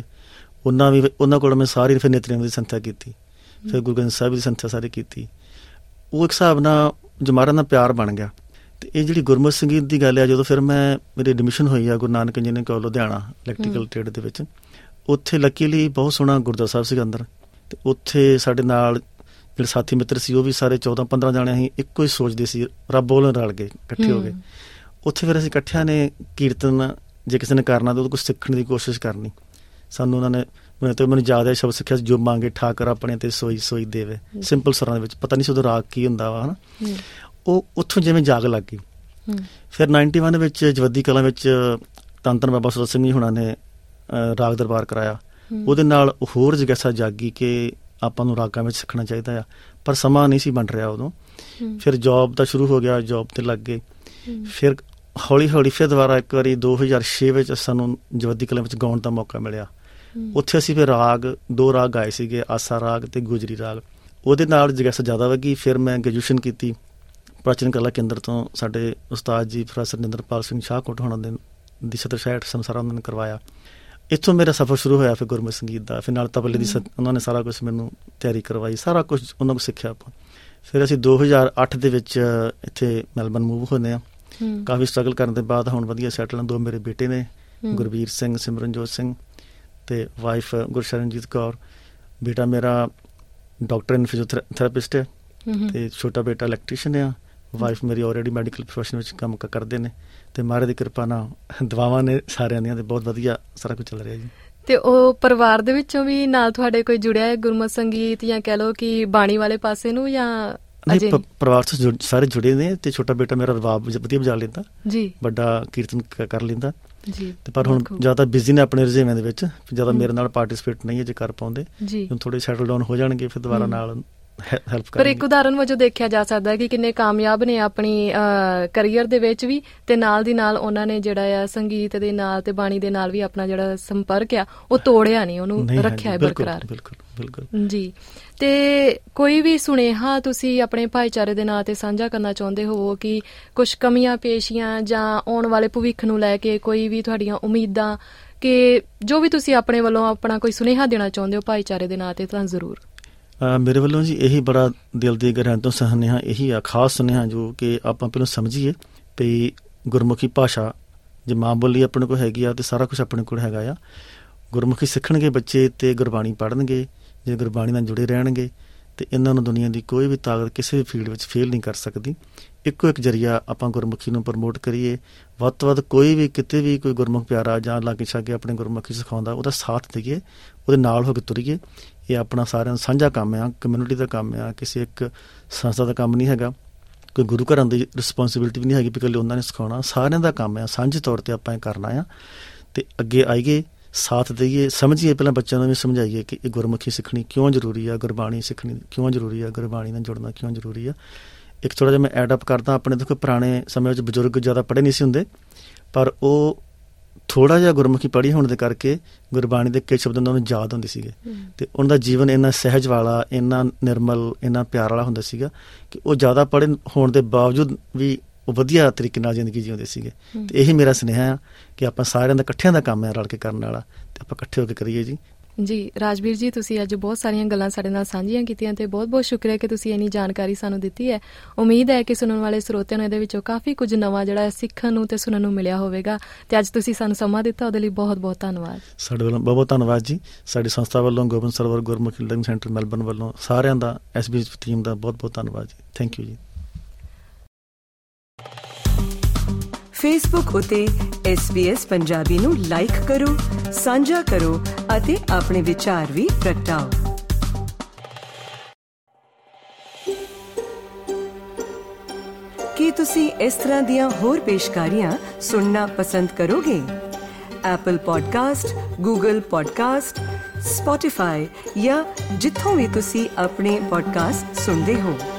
ਉਹਨਾਂ ਕੋਲ ਮੈਂ ਸਾਰੀ ਫਿਰ ਨੇਤਰੀਆਂ ਦੀ ਸੰਥਿਆ ਕੀਤੀ, ਫਿਰ ਗੁਰੂ ਗ੍ਰੰਥ ਸਾਹਿਬ ਦੀ ਸੰਥਿਆ ਸਾਰੀ ਕੀਤੀ। ਉਹ ਇੱਕ ਹਿਸਾਬ ਨਾਲ ਜਮਾਰਾਂ ਦਾ ਪਿਆਰ ਬਣ ਗਿਆ। ਅਤੇ ਇਹ ਜਿਹੜੀ ਗੁਰਮਤ ਸੰਗੀਤ ਦੀ ਗੱਲ ਆ, ਜਦੋਂ ਫਿਰ ਮੇਰੀ ਐਡਮਿਸ਼ਨ ਹੋਈ ਆ Guru Nanak engineering college Ludhiana electrical trade ਦੇ ਵਿੱਚ, ਉੱਥੇ ਲੱਕੀਲੀ ਬਹੁਤ ਸੋਹਣਾ ਗੁਰਦੁਆਰਾ ਸਾਹਿਬ ਸੀਗਾ ਅੰਦਰ। ਅਤੇ ਉੱਥੇ ਸਾਡੇ ਨਾਲ ਜਿਹੜੇ ਸਾਥੀ ਮਿੱਤਰ ਸੀ ਉਹ ਵੀ ਸਾਰੇ 14-15 ਜਾਣੇ ਅਸੀਂ ਇੱਕੋ ਹੀ ਸੋਚਦੇ ਸੀ, ਰੱਬ ਬੋਲਣ ਰਲ ਗਏ, ਇਕੱਠੇ ਹੋ ਗਏ। ਉੱਥੇ ਫਿਰ ਅਸੀਂ ਇਕੱਠਿਆਂ ਨੇ ਕੀਰਤਨ ਜੇ ਕਿਸੇ ਨੇ ਕਰਨਾ ਤਾਂ ਉਹਦੇ ਕੁਛ ਸਿੱਖਣ ਦੀ ਕੋਸ਼ਿਸ਼ ਕਰਨੀ। ਸਾਨੂੰ ਉਹਨਾਂ ਨੇ ਮੈਨੂੰ ਯਾਦ ਹੈ ਸ਼ਬਦ ਸਿੱਖਿਆ ਸੀ, ਜੋ ਮੰਗੇ ਠਾਕਰ ਆਪਣੇ ਤੇ ਸੋਈ ਸੋਈ ਦੇਵੇ, ਸਿੰਪਲ ਸੁਰਾਂ ਦੇ ਵਿੱਚ, ਪਤਾ ਨਹੀਂ ਸੀ ਉਦੋਂ ਰਾਗ ਕੀ ਹੁੰਦਾ ਵਾ, ਹੈ ਨਾ। ਉਹ ਉੱਥੋਂ ਜਿਵੇਂ ਜਾਗ ਲੱਗ ਗਈ। ਫਿਰ 91 ਵਿੱਚ ਜਵੱਦੀ ਕਲਾਂ ਵਿੱਚ ਧੰਨ ਧੰਨ ਬਾਬਾ ਸੁਰਤ ਸਿੰਘ ਜੀ ਹੁਣਾਂ ਨੇ ਰਾਗ ਦਰਬਾਰ ਕਰਾਇਆ। ਉਹਦੇ ਨਾਲ ਹੋਰ ਜਿਗਿਆਸਾ ਜਾਗੀ ਕਿ ਆਪਾਂ ਨੂੰ ਰਾਗਾਂ ਵਿੱਚ ਸਿੱਖਣਾ ਚਾਹੀਦਾ ਆ, ਪਰ ਸਮਾਂ ਨਹੀਂ ਸੀ ਬਣ ਰਿਹਾ ਉਦੋਂ। ਫਿਰ ਜੋਬ ਦਾ ਸ਼ੁਰੂ ਹੋ ਗਿਆ, ਜੋਬ 'ਤੇ ਲੱਗ ਗਏ। ਫਿਰ ਹੌਲੀ ਹੌਲੀ ਫਿਰ ਦੁਬਾਰਾ ਇੱਕ ਵਾਰੀ 2006 ਵਿੱਚ ਸਾਨੂੰ ਜਵੱਦੀ ਕਲਾਂ ਵਿੱਚ ਗਾਉਣ ਦਾ ਮੌਕਾ ਮਿਲਿਆ। ਉੱਥੇ ਅਸੀਂ ਫਿਰ ਦੋ ਰਾਗ ਗਾਏ ਸੀਗੇ, ਆਸਾ ਰਾਗ ਅਤੇ ਗੁਜਰੀ ਰਾਗ। ਉਹਦੇ ਨਾਲ ਜਿਗਿਆਸਾ ਜ਼ਿਆਦਾ ਵੱਗੀ। ਫਿਰ ਮੈਂ ਗ੍ਰੈਜੂਏਸ਼ਨ ਕੀਤੀ ਪ੍ਰਾਚੀਨ ਕਲਾ ਕੇਂਦਰ ਤੋਂ। ਸਾਡੇ ਉਸਤਾਦ ਜੀ ਪ੍ਰੋਫੈਸਰ ਨਿੰਦਰਪਾਲ ਸਿੰਘ ਸ਼ਾਹਕੋਟ ਹੋਣਾ ਦੀ ਸਤਰਸ਼ਾਹਠ ਸੰਸਾਰਾ ਉਹਨਾਂ ਨੇ ਕਰਵਾਇਆ। ਇੱਥੋਂ ਮੇਰਾ ਸਫ਼ਰ ਸ਼ੁਰੂ ਹੋਇਆ ਫਿਰ ਗੁਰਮਤਿ ਸੰਗੀਤ ਦਾ। ਫਿਰ ਨਾਲ ਤਬਲੇ ਦੀ ਉਹਨਾਂ ਨੇ ਸਾਰਾ ਕੁਛ ਮੈਨੂੰ ਤਿਆਰੀ ਕਰਵਾਈ, ਸਾਰਾ ਕੁਛ ਉਹਨਾਂ ਕੋਲ ਸਿੱਖਿਆ ਆਪਾਂ। ਫਿਰ ਅਸੀਂ 2008 ਦੇ ਵਿੱਚ ਇੱਥੇ ਮੈਲਬਰਨ ਮੂਵ ਹੋਏ ਹਾਂ। ਕਾਫੀ ਸਟਰਗਲ ਕਰਨ ਦੇ ਬਾਅਦ ਹੁਣ ਵਧੀਆ ਸੈਟਲ ਹਾਂ। 2 ਮੇਰੇ ਬੇਟੇ ਨੇ, ਗੁਰਵੀਰ ਸਿੰਘ, ਸਿਮਰਨਜੋਤ ਸਿੰਘ ਅਤੇ ਵਾਈਫ ਗੁਰਸ਼ਰਨਜੀਤ ਕੌਰ। ਬੇਟਾ ਮੇਰਾ ਡਾਕਟਰ ਇਨ ਫਿਜ਼ੀਓਥੈਰੇਪਿਸਟ ਹੈ ਅਤੇ ਛੋਟਾ ਬੇਟਾ ਇਲੈਕਟ੍ਰੀਸ਼ੀਅਨ ਆ। ਵਾਈਫ ਮੇਰੀ ਆਲਰੇਡੀ ਮੈਡੀਕਲ ਪ੍ਰੋਫੈਸ਼ਨ ਵਿੱਚ ਕੰਮ ਕਰਦੇ ਨੇ ਅਤੇ ਮਹਾਰਾਜ ਦੀ ਕਿਰਪਾ ਨਾਲ ਦੁਆਵਾਂ ਨੇ ਸਾਰਿਆਂ ਦੀਆਂ, ਅਤੇ ਬਹੁਤ ਵਧੀਆ ਸਾਰਾ ਕੁਝ ਚੱਲ ਰਿਹਾ ਜੀ। ਤੇ ਉਹ ਪਰਿਵਾਰ ਦੇ ਵਿੱਚੋਂ ਵੀ ਨਾਲ ਤੁਹਾਡੇ ਕੋਈ ਜੁੜਿਆ ਹੈ ਗੁਰਮਤ ਸੰਗੀਤ, ਜਾਂ ਕਹਿ ਲਓ ਕਿ ਬਾਣੀ ਵਾਲੇ ਪਾਸੇ ਨੂੰ, ਜਾਂ ਨਹੀਂ? ਪਰਿਵਾਰ ਤੋਂ ਸਾਰੇ ਜੁੜੇ ਨੇ। ਅਤੇ ਛੋਟਾ ਬੇਟਾ ਮੇਰਾ ਰਬਾਬ ਵਧੀਆ ਵਜਾ ਲੈਂਦਾ ਜੀ, ਵੱਡਾ ਕੀਰਤਨ ਕਰ ਲੈਂਦਾ ਜੀ। ਤੇ ਪਰ ਹੁਣ ਜ਼ਿਆਦਾ ਬਿਜ਼ੀ ਨੇ ਆਪਣੇ ਰੁਝੇਵਿਆਂ ਦੇ ਵਿੱਚ, ਜ਼ਿਆਦਾ ਮੇਰੇ ਨਾਲ ਪਾਰਟੀਸਪੇਟ ਨਹੀਂ ਅਜੇ ਕਰ ਪਾਉਂਦੇ। ਹੁਣ ਥੋੜ੍ਹੇ ਸੈਟਲ ਡਾਊਨ ਹੋ ਜਾਣਗੇ ਫਿਰ ਦੁਬਾਰਾ ਨਾਲ ਹੈਲਪ ਕਰ। ਪਰ ਇੱਕ ਉਦਾਹਰਨ ਵਜੋਂ ਦੇਖਿਆ ਜਾ ਸਕਦਾ ਹੈ ਕਿ ਕਿੰਨੇ ਕਾਮਯਾਬ ਨੇ ਆਪਣੀ ਕਰੀਅਰ ਦੇ ਵਿੱਚ ਵੀ, ਤੇ ਨਾਲ ਦੀ ਨਾਲ ਉਹਨਾਂ ਨੇ ਜਿਹੜਾ ਆ ਸੰਗੀਤ ਦੇ ਨਾਲ ਤੇ ਬਾਣੀ ਦੇ ਨਾਲ ਵੀ ਆਪਣਾ ਜਿਹੜਾ ਸੰਪਰਕ ਆ ਉਹ ਤੋੜਿਆ ਨਹੀਂ, ਉਹਨੂੰ ਰੱਖਿਆ ਬਰਕਰਾਰ। ਬਿਲਕੁਲ ਜੀ। ਤੇ ਕੋਈ ਵੀ ਸੁਨੇਹਾ ਤੁਸੀਂ ਆਪਣੇ ਭਾਈਚਾਰੇ ਦੇ ਨਾਂ ਤੇ ਸਾਂਝਾ ਕਰਨਾ ਚਾਹੁੰਦੇ ਹੋ ਕਿ ਕੁਛ ਕਮੀਆਂ ਪੇਸ਼ੀਆਂ ਜਾਂ ਆਉਣ ਵਾਲੇ ਭਵਿੱਖ ਨੂੰ ਲੈ ਕੇ ਕੋਈ ਵੀ ਤੁਹਾਡੀਆਂ ਉਮੀਦਾਂ, ਕਿ ਜੋ ਵੀ ਤੁਸੀਂ ਆਪਣੇ ਵੱਲੋਂ ਆਪਣਾ ਕੋਈ ਸੁਨੇਹਾ ਦੇਣਾ ਚਾਹੁੰਦੇ ਹੋ ਭਾਈਚਾਰੇ ਦੇ ਨਾਂ ਤੇ, ਤਾਂ ਜ਼ਰੂਰ। ਮੇਰੇ ਵੱਲੋਂ ਜੀ ਇਹੀ ਬੜਾ ਦਿਲ ਦੀ ਗਹਿਰਾਈ ਤੋਂ ਸੁਨੇਹਾ ਇਹੀ ਆ, ਖਾਸ ਸੁਨੇਹਾ, ਜੋ ਕਿ ਆਪਾਂ ਪਹਿਲਾਂ ਸਮਝੀਏ ਵੀ ਗੁਰਮੁਖੀ ਭਾਸ਼ਾ ਜੇ ਮਾਂ ਬੋਲੀ ਆਪਣੇ ਕੋਲ ਹੈਗੀ ਆ, ਅਤੇ ਸਾਰਾ ਕੁਛ ਆਪਣੇ ਕੋਲ ਹੈਗਾ ਆ। ਗੁਰਮੁਖੀ ਸਿੱਖਣਗੇ ਬੱਚੇ ਅਤੇ ਗੁਰਬਾਣੀ ਪੜ੍ਹਨਗੇ, ਜੇ ਗੁਰਬਾਣੀ ਨਾਲ ਜੁੜੇ ਰਹਿਣਗੇ, ਅਤੇ ਇਹਨਾਂ ਨੂੰ ਦੁਨੀਆ ਦੀ ਕੋਈ ਵੀ ਤਾਕਤ ਕਿਸੇ ਵੀ ਫੀਲਡ ਵਿੱਚ ਫੇਲ ਨਹੀਂ ਕਰ ਸਕਦੀ। ਇੱਕੋ ਇੱਕ ਜ਼ਰੀਆ ਆਪਾਂ ਗੁਰਮੁਖੀ ਨੂੰ ਪ੍ਰਮੋਟ ਕਰੀਏ, ਵੱਧ ਤੋਂ ਵੱਧ ਕੋਈ ਵੀ ਕਿਤੇ ਵੀ ਕੋਈ ਗੁਰਮੁਖ ਪਿਆਰਾ ਜਾਂ ਲਾਗੇ ਛਾਗੇ ਆਪਣੇ ਗੁਰਮੁਖੀ ਸਿਖਾਉਂਦਾ, ਉਹਦਾ ਸਾਥ ਦੇਈਏ, ਉਹਦੇ ਨਾਲ ਹੋ ਕੇ ਤੁਰੀਏ। ਇਹ ਆਪਣਾ ਸਾਰਿਆਂ ਦਾ ਸਾਂਝਾ ਕੰਮ ਆ, ਕਮਿਊਨਿਟੀ ਦਾ ਕੰਮ ਆ, ਕਿਸੇ ਇੱਕ ਸੰਸਥਾ ਦਾ ਕੰਮ ਨਹੀਂ ਹੈਗਾ, ਕੋਈ ਗੁਰੂ ਘਰਾਂ ਦੀ ਰਿਸਪੋਂਸੀਬਿਲਿਟੀ ਵੀ ਨਹੀਂ ਹੈਗੀ ਵੀ ਇਕੱਲੇ ਉਹਨਾਂ ਨੇ ਸਿਖਾਉਣਾ। ਸਾਰਿਆਂ ਦਾ ਕੰਮ ਆ, ਸਾਂਝੇ ਤੌਰ 'ਤੇ ਆਪਾਂ ਇਹ ਕਰਨਾ ਆ। ਅਤੇ ਅੱਗੇ ਆਈਏ, ਸਾਥ ਦੇਈਏ, ਸਮਝੀਏ, ਪਹਿਲਾਂ ਬੱਚਿਆਂ ਨੂੰ ਵੀ ਸਮਝਾਈਏ ਕਿ ਇਹ ਗੁਰਮੁਖੀ ਸਿੱਖਣੀ ਕਿਉਂ ਜ਼ਰੂਰੀ ਆ, ਗੁਰਬਾਣੀ ਸਿੱਖਣੀ ਕਿਉਂ ਜ਼ਰੂਰੀ ਆ, ਗੁਰਬਾਣੀ ਨਾਲ ਜੁੜਨਾ ਕਿਉਂ ਜ਼ਰੂਰੀ ਆ। ਇੱਕ ਥੋੜ੍ਹਾ ਜਿਹਾ ਮੈਂ ਐਡ ਅਪ ਕਰਦਾ, ਆਪਣੇ ਦੇਖੋ ਪੁਰਾਣੇ ਸਮੇਂ ਵਿੱਚ ਬਜ਼ੁਰਗ ਜ਼ਿਆਦਾ ਪੜ੍ਹੇ ਨਹੀਂ ਸੀ ਹੁੰਦੇ, ਪਰ ਉਹ ਥੋੜ੍ਹਾ ਜਿਹਾ ਗੁਰਮੁਖੀ ਪੜ੍ਹੀ ਹੋਣ ਦੇ ਕਰਕੇ ਗੁਰਬਾਣੀ ਦੇ ਕਈ ਸ਼ਬਦ ਉਹਨਾਂ ਨੂੰ ਯਾਦ ਹੁੰਦੇ ਸੀਗੇ, ਅਤੇ ਉਹਨਾਂ ਦਾ ਜੀਵਨ ਇੰਨਾ ਸਹਿਜ ਵਾਲਾ, ਇੰਨਾ ਨਿਰਮਲ, ਇੰਨਾ ਪਿਆਰ ਵਾਲਾ ਹੁੰਦਾ ਸੀਗਾ ਕਿ ਉਹ ਜ਼ਿਆਦਾ ਪੜ੍ਹੇ ਹੋਣ ਦੇ ਬਾਵਜੂਦ ਵੀ ਉਹ ਵਧੀਆ ਤਰੀਕੇ ਨਾਲ ਜ਼ਿੰਦਗੀ ਜਿਉਂਦੇ ਸੀਗੇ। ਅਤੇ ਇਹੀ ਮੇਰਾ ਸੁਨੇਹਾ ਆ ਕਿ ਆਪਾਂ ਸਾਰਿਆਂ ਦਾ ਇਕੱਠਿਆਂ ਦਾ ਕੰਮ ਹੈ ਰਲ ਕੇ ਕਰਨ ਵਾਲਾ, ਅਤੇ ਆਪਾਂ ਇਕੱਠੇ ਹੋ ਕੇ ਕਰੀਏ ਜੀ। ਜੀ ਰਾਜਵੀਰ ਜੀ, ਤੁਸੀਂ ਅੱਜ ਬਹੁਤ ਸਾਰੀਆਂ ਗੱਲਾਂ ਸਾਡੇ ਨਾਲ ਸਾਂਝੀਆਂ ਕੀਤੀਆਂ, ਅਤੇ ਬਹੁਤ ਬਹੁਤ ਸ਼ੁਕਰੀਆ ਕਿ ਤੁਸੀਂ ਇੰਨੀ ਜਾਣਕਾਰੀ ਸਾਨੂੰ ਦਿੱਤੀ ਹੈ। ਉਮੀਦ ਹੈ ਕਿ ਸੁਣਨ ਵਾਲੇ ਸਰੋਤਿਆਂ ਨੂੰ ਇਹਦੇ ਵਿੱਚੋਂ ਕਾਫੀ ਕੁਝ ਨਵਾਂ ਜਿਹੜਾ ਸਿੱਖਣ ਨੂੰ ਅਤੇ ਸੁਣਨ ਨੂੰ ਮਿਲਿਆ ਹੋਵੇਗਾ, ਅਤੇ ਅੱਜ ਤੁਸੀਂ ਸਾਨੂੰ ਸਮਾਂ ਦਿੱਤਾ, ਉਹਦੇ ਲਈ ਬਹੁਤ ਬਹੁਤ ਧੰਨਵਾਦ। ਸਾਡੇ ਵੱਲੋਂ ਬਹੁਤ ਬਹੁਤ ਧੰਨਵਾਦ ਜੀ। ਸਾਡੀ ਸੰਸਥਾ ਵੱਲੋਂ, ਗੋਬਿੰਦ ਸਰੋਵਰ ਗੁਰਮੁਖੀ ਲਰਨਿੰਗ ਸੈਂਟਰ ਮੈਲਬਰਨ ਵੱਲੋਂ ਸਾਰਿਆਂ ਦਾ, SBS ਟੀਮ ਦਾ ਬਹੁਤ ਬਹੁਤ ਧੰਨਵਾਦ ਜੀ। ਥੈਂਕ ਯੂ ਜੀ। ਫੇਸਬੁੱਕ ਉਤੇ SBS ਪੰਜਾਬੀ ਨੂੰ ਲਾਈਕ ਕਰੋ, ਸਾਂਝਾ ਕਰੋ ਅਤੇ ਆਪਣੇ ਵਿਚਾਰ ਵੀ ਪ੍ਰਗਟਾਓ। ਕੀ ਤੁਸੀਂ ਇਸ ਤਰ੍ਹਾਂ ਦੀਆਂ ਹੋਰ ਪੇਸ਼ਕਾਰੀਆਂ ਸੁਣਨਾ ਪਸੰਦ ਕਰੋਗੇ? Apple podcast, Google podcast, Spotify ਜਾਂ ਜਿੱਥੋਂ ਵੀ ਤੁਸੀਂ ਆਪਣੇ ਪੋਡਕਾਸਟ ਸੁਣਦੇ ਹੋ।